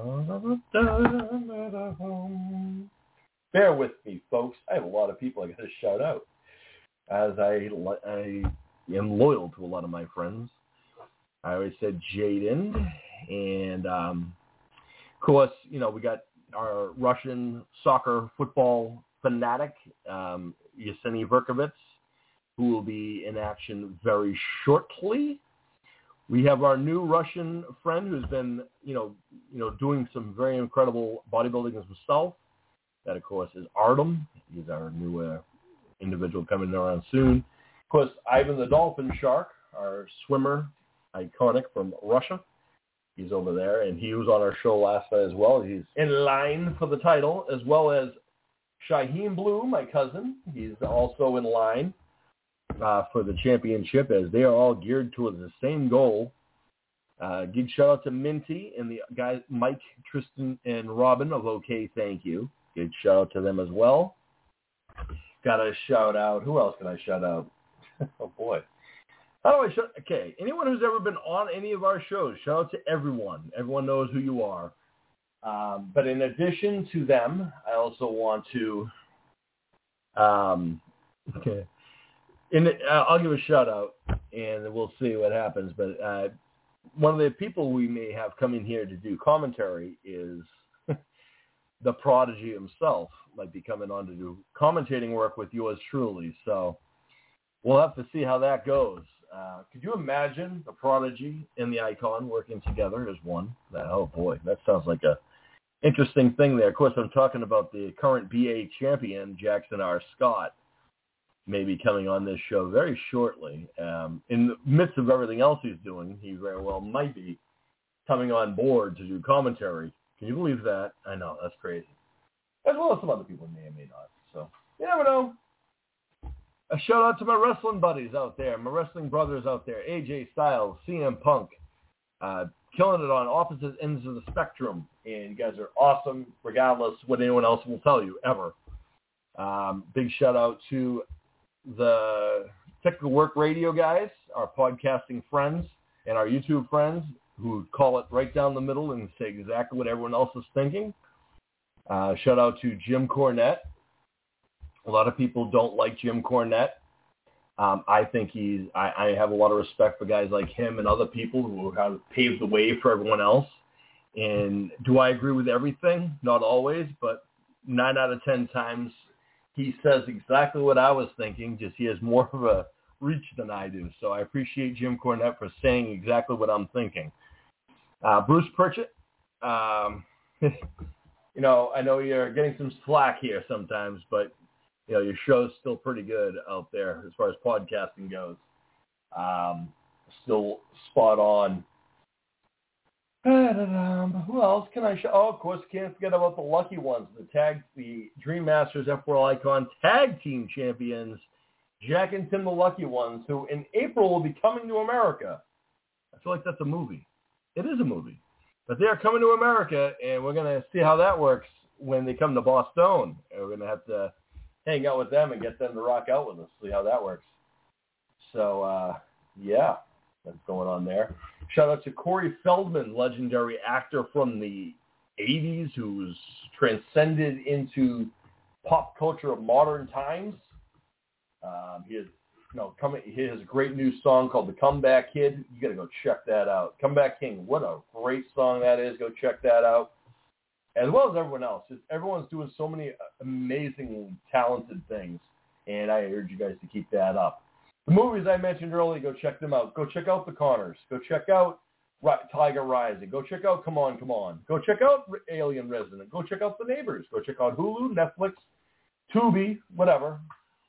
Bear with me, folks. I have a lot of people I got to shout out, as I am loyal to a lot of my friends. I always said Jaden, and of course, we got our Russian soccer football fanatic, Yevgeny Verkovitz, who will be in action very shortly. We have our new Russian friend who's been, doing some very incredible bodybuilding himself. That, of course, is Artem. He's our new individual coming around soon. Of course, Ivan the Dolphin Shark, our swimmer, iconic from Russia. He's over there, and he was on our show last night as well. He's in line for the title, as well as Shaheen Blue, my cousin. He's also in line for the championship, as they are all geared towards the same goal. Big shout out to Minty and the guys Mike, Tristan, and Robin of OK Thank You. Big shout out to them as well. Got to shout out. Who else can I shout out? Oh boy. How do I shout? Okay, anyone who's ever been on any of our shows, shout out to everyone. Everyone knows who you are. But in addition to them, I also want to. Okay. I'll give a shout out, and we'll see what happens. But one of the people we may have coming here to do commentary is the Prodigy himself. Might be coming on to do commentating work with yours truly. So we'll have to see how that goes. Could you imagine the Prodigy and the Icon working together as one? Oh boy, that sounds like a interesting thing there. Of course, I'm talking about the current BA champion, Jackson R. Scott, maybe coming on this show very shortly. In the midst of everything else he's doing, he very well might be coming on board to do commentary. Can you believe that? I know, that's crazy. as well as some other people may or may not. So you never know. A shout out to my wrestling buddies out there, my wrestling brothers out there, AJ Styles, CM Punk, killing it on opposite ends of the spectrum. And you guys are awesome, regardless what anyone else will tell you, ever. Big shout out to the Technical Work Radio guys, our podcasting friends, and our YouTube friends who call it right down the middle and say exactly what everyone else is thinking. Shout out to Jim Cornette. A lot of people don't like Jim Cornette. I think I have a lot of respect for guys like him and other people who have paved the way for everyone else. And do I agree with everything? Not always, but 9 out of 10 times he says exactly what I was thinking, just he has more of a reach than I do. So I appreciate Jim Cornette for saying exactly what I'm thinking. Bruce Pritchett, you know, I know you're getting some slack here sometimes, but you know, your show's still pretty good out there as far as podcasting goes. Still spot on. Who else can I show? Oh, of course, can't forget about the Lucky Ones, the Dream Masters F4L Icon Tag Team Champions, Jack and Tim the Lucky Ones, who in April will be coming to America. I feel like that's a movie. It is a movie. But they are coming to America, and we're going to see how that works when they come to Boston. And we're going to have to hang out with them and get them to rock out with us, see how that works. So, yeah, that's going on there. Shout out to Corey Feldman, legendary actor from the 80s who's transcended into pop culture of modern times. He has a great new song called The Comeback Kid. You got to go check that out. Comeback King, what a great song that is. Go check that out. As well as everyone else. Everyone's doing so many amazing, talented things, and I urge you guys to keep that up. The movies I mentioned earlier, go check them out. Go check out The Conners. Go check out Tiger Rising. Go check out Come On, Come On. Go check out Alien Resident. Go check out The Neighbors. Go check out Hulu, Netflix, Tubi, whatever.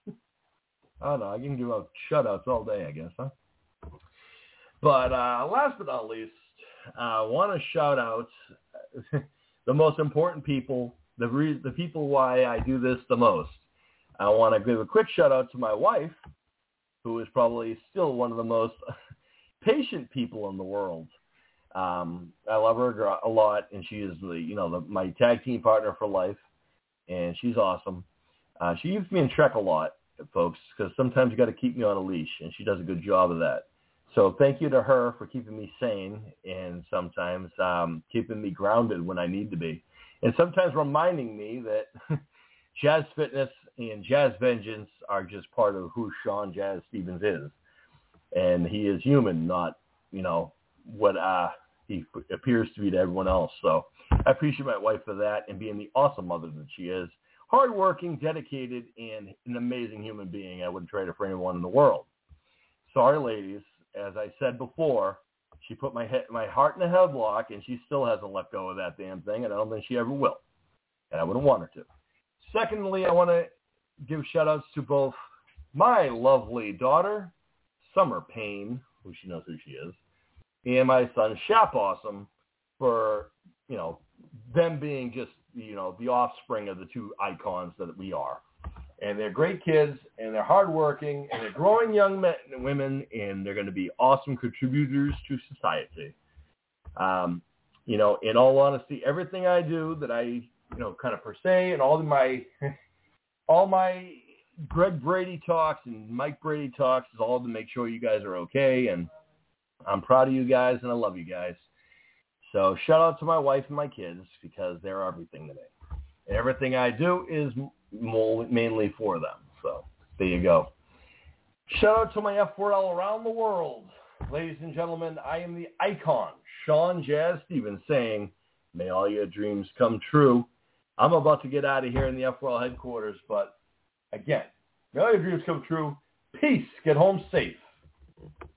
I don't know. I can do shout-outs all day, I guess, huh? But last but not least, I want to shout out the most important people, the people why I do this the most. I want to give a quick shout-out to my wife, who is probably still one of the most patient people in the world. I love her a lot, and she is my tag team partner for life, and she's awesome. She keeps me in check a lot, folks, because sometimes you got to keep me on a leash, and she does a good job of that. So thank you to her for keeping me sane and sometimes keeping me grounded when I need to be, and sometimes reminding me that Jazz Fitness and Jazz Vengeance are just part of who Sean Jazz Stevens is, and he is human, not what he appears to be to everyone else. So I appreciate my wife for that and being the awesome mother that she is. Hardworking, dedicated, and an amazing human being. I wouldn't trade her for anyone in the world. Sorry, ladies. As I said before, she put my heart in a headlock, and she still hasn't let go of that damn thing, and I don't think she ever will. And I wouldn't want her to. Secondly, I want to give shout-outs to both my lovely daughter, Summer Payne, who she knows who she is, and my son, Shap Awesome, for, them being just, the offspring of the two icons that we are. And they're great kids, and they're hardworking, and they're growing young men and women, and they're going to be awesome contributors to society. In all honesty, everything I do that I, kind of per se, and all my Greg Brady talks and Mike Brady talks is all to make sure you guys are okay, and I'm proud of you guys, and I love you guys. So shout out to my wife and my kids, because they're everything to me. And everything I do is mainly for them. So there you go. Shout out to my F4L around the world. Ladies and gentlemen, I am the icon, Sean Jazz Stevens, saying, may all your dreams come true. I'm about to get out of here in the F4L headquarters, but again, may all your dreams come true. Peace. Get home safe.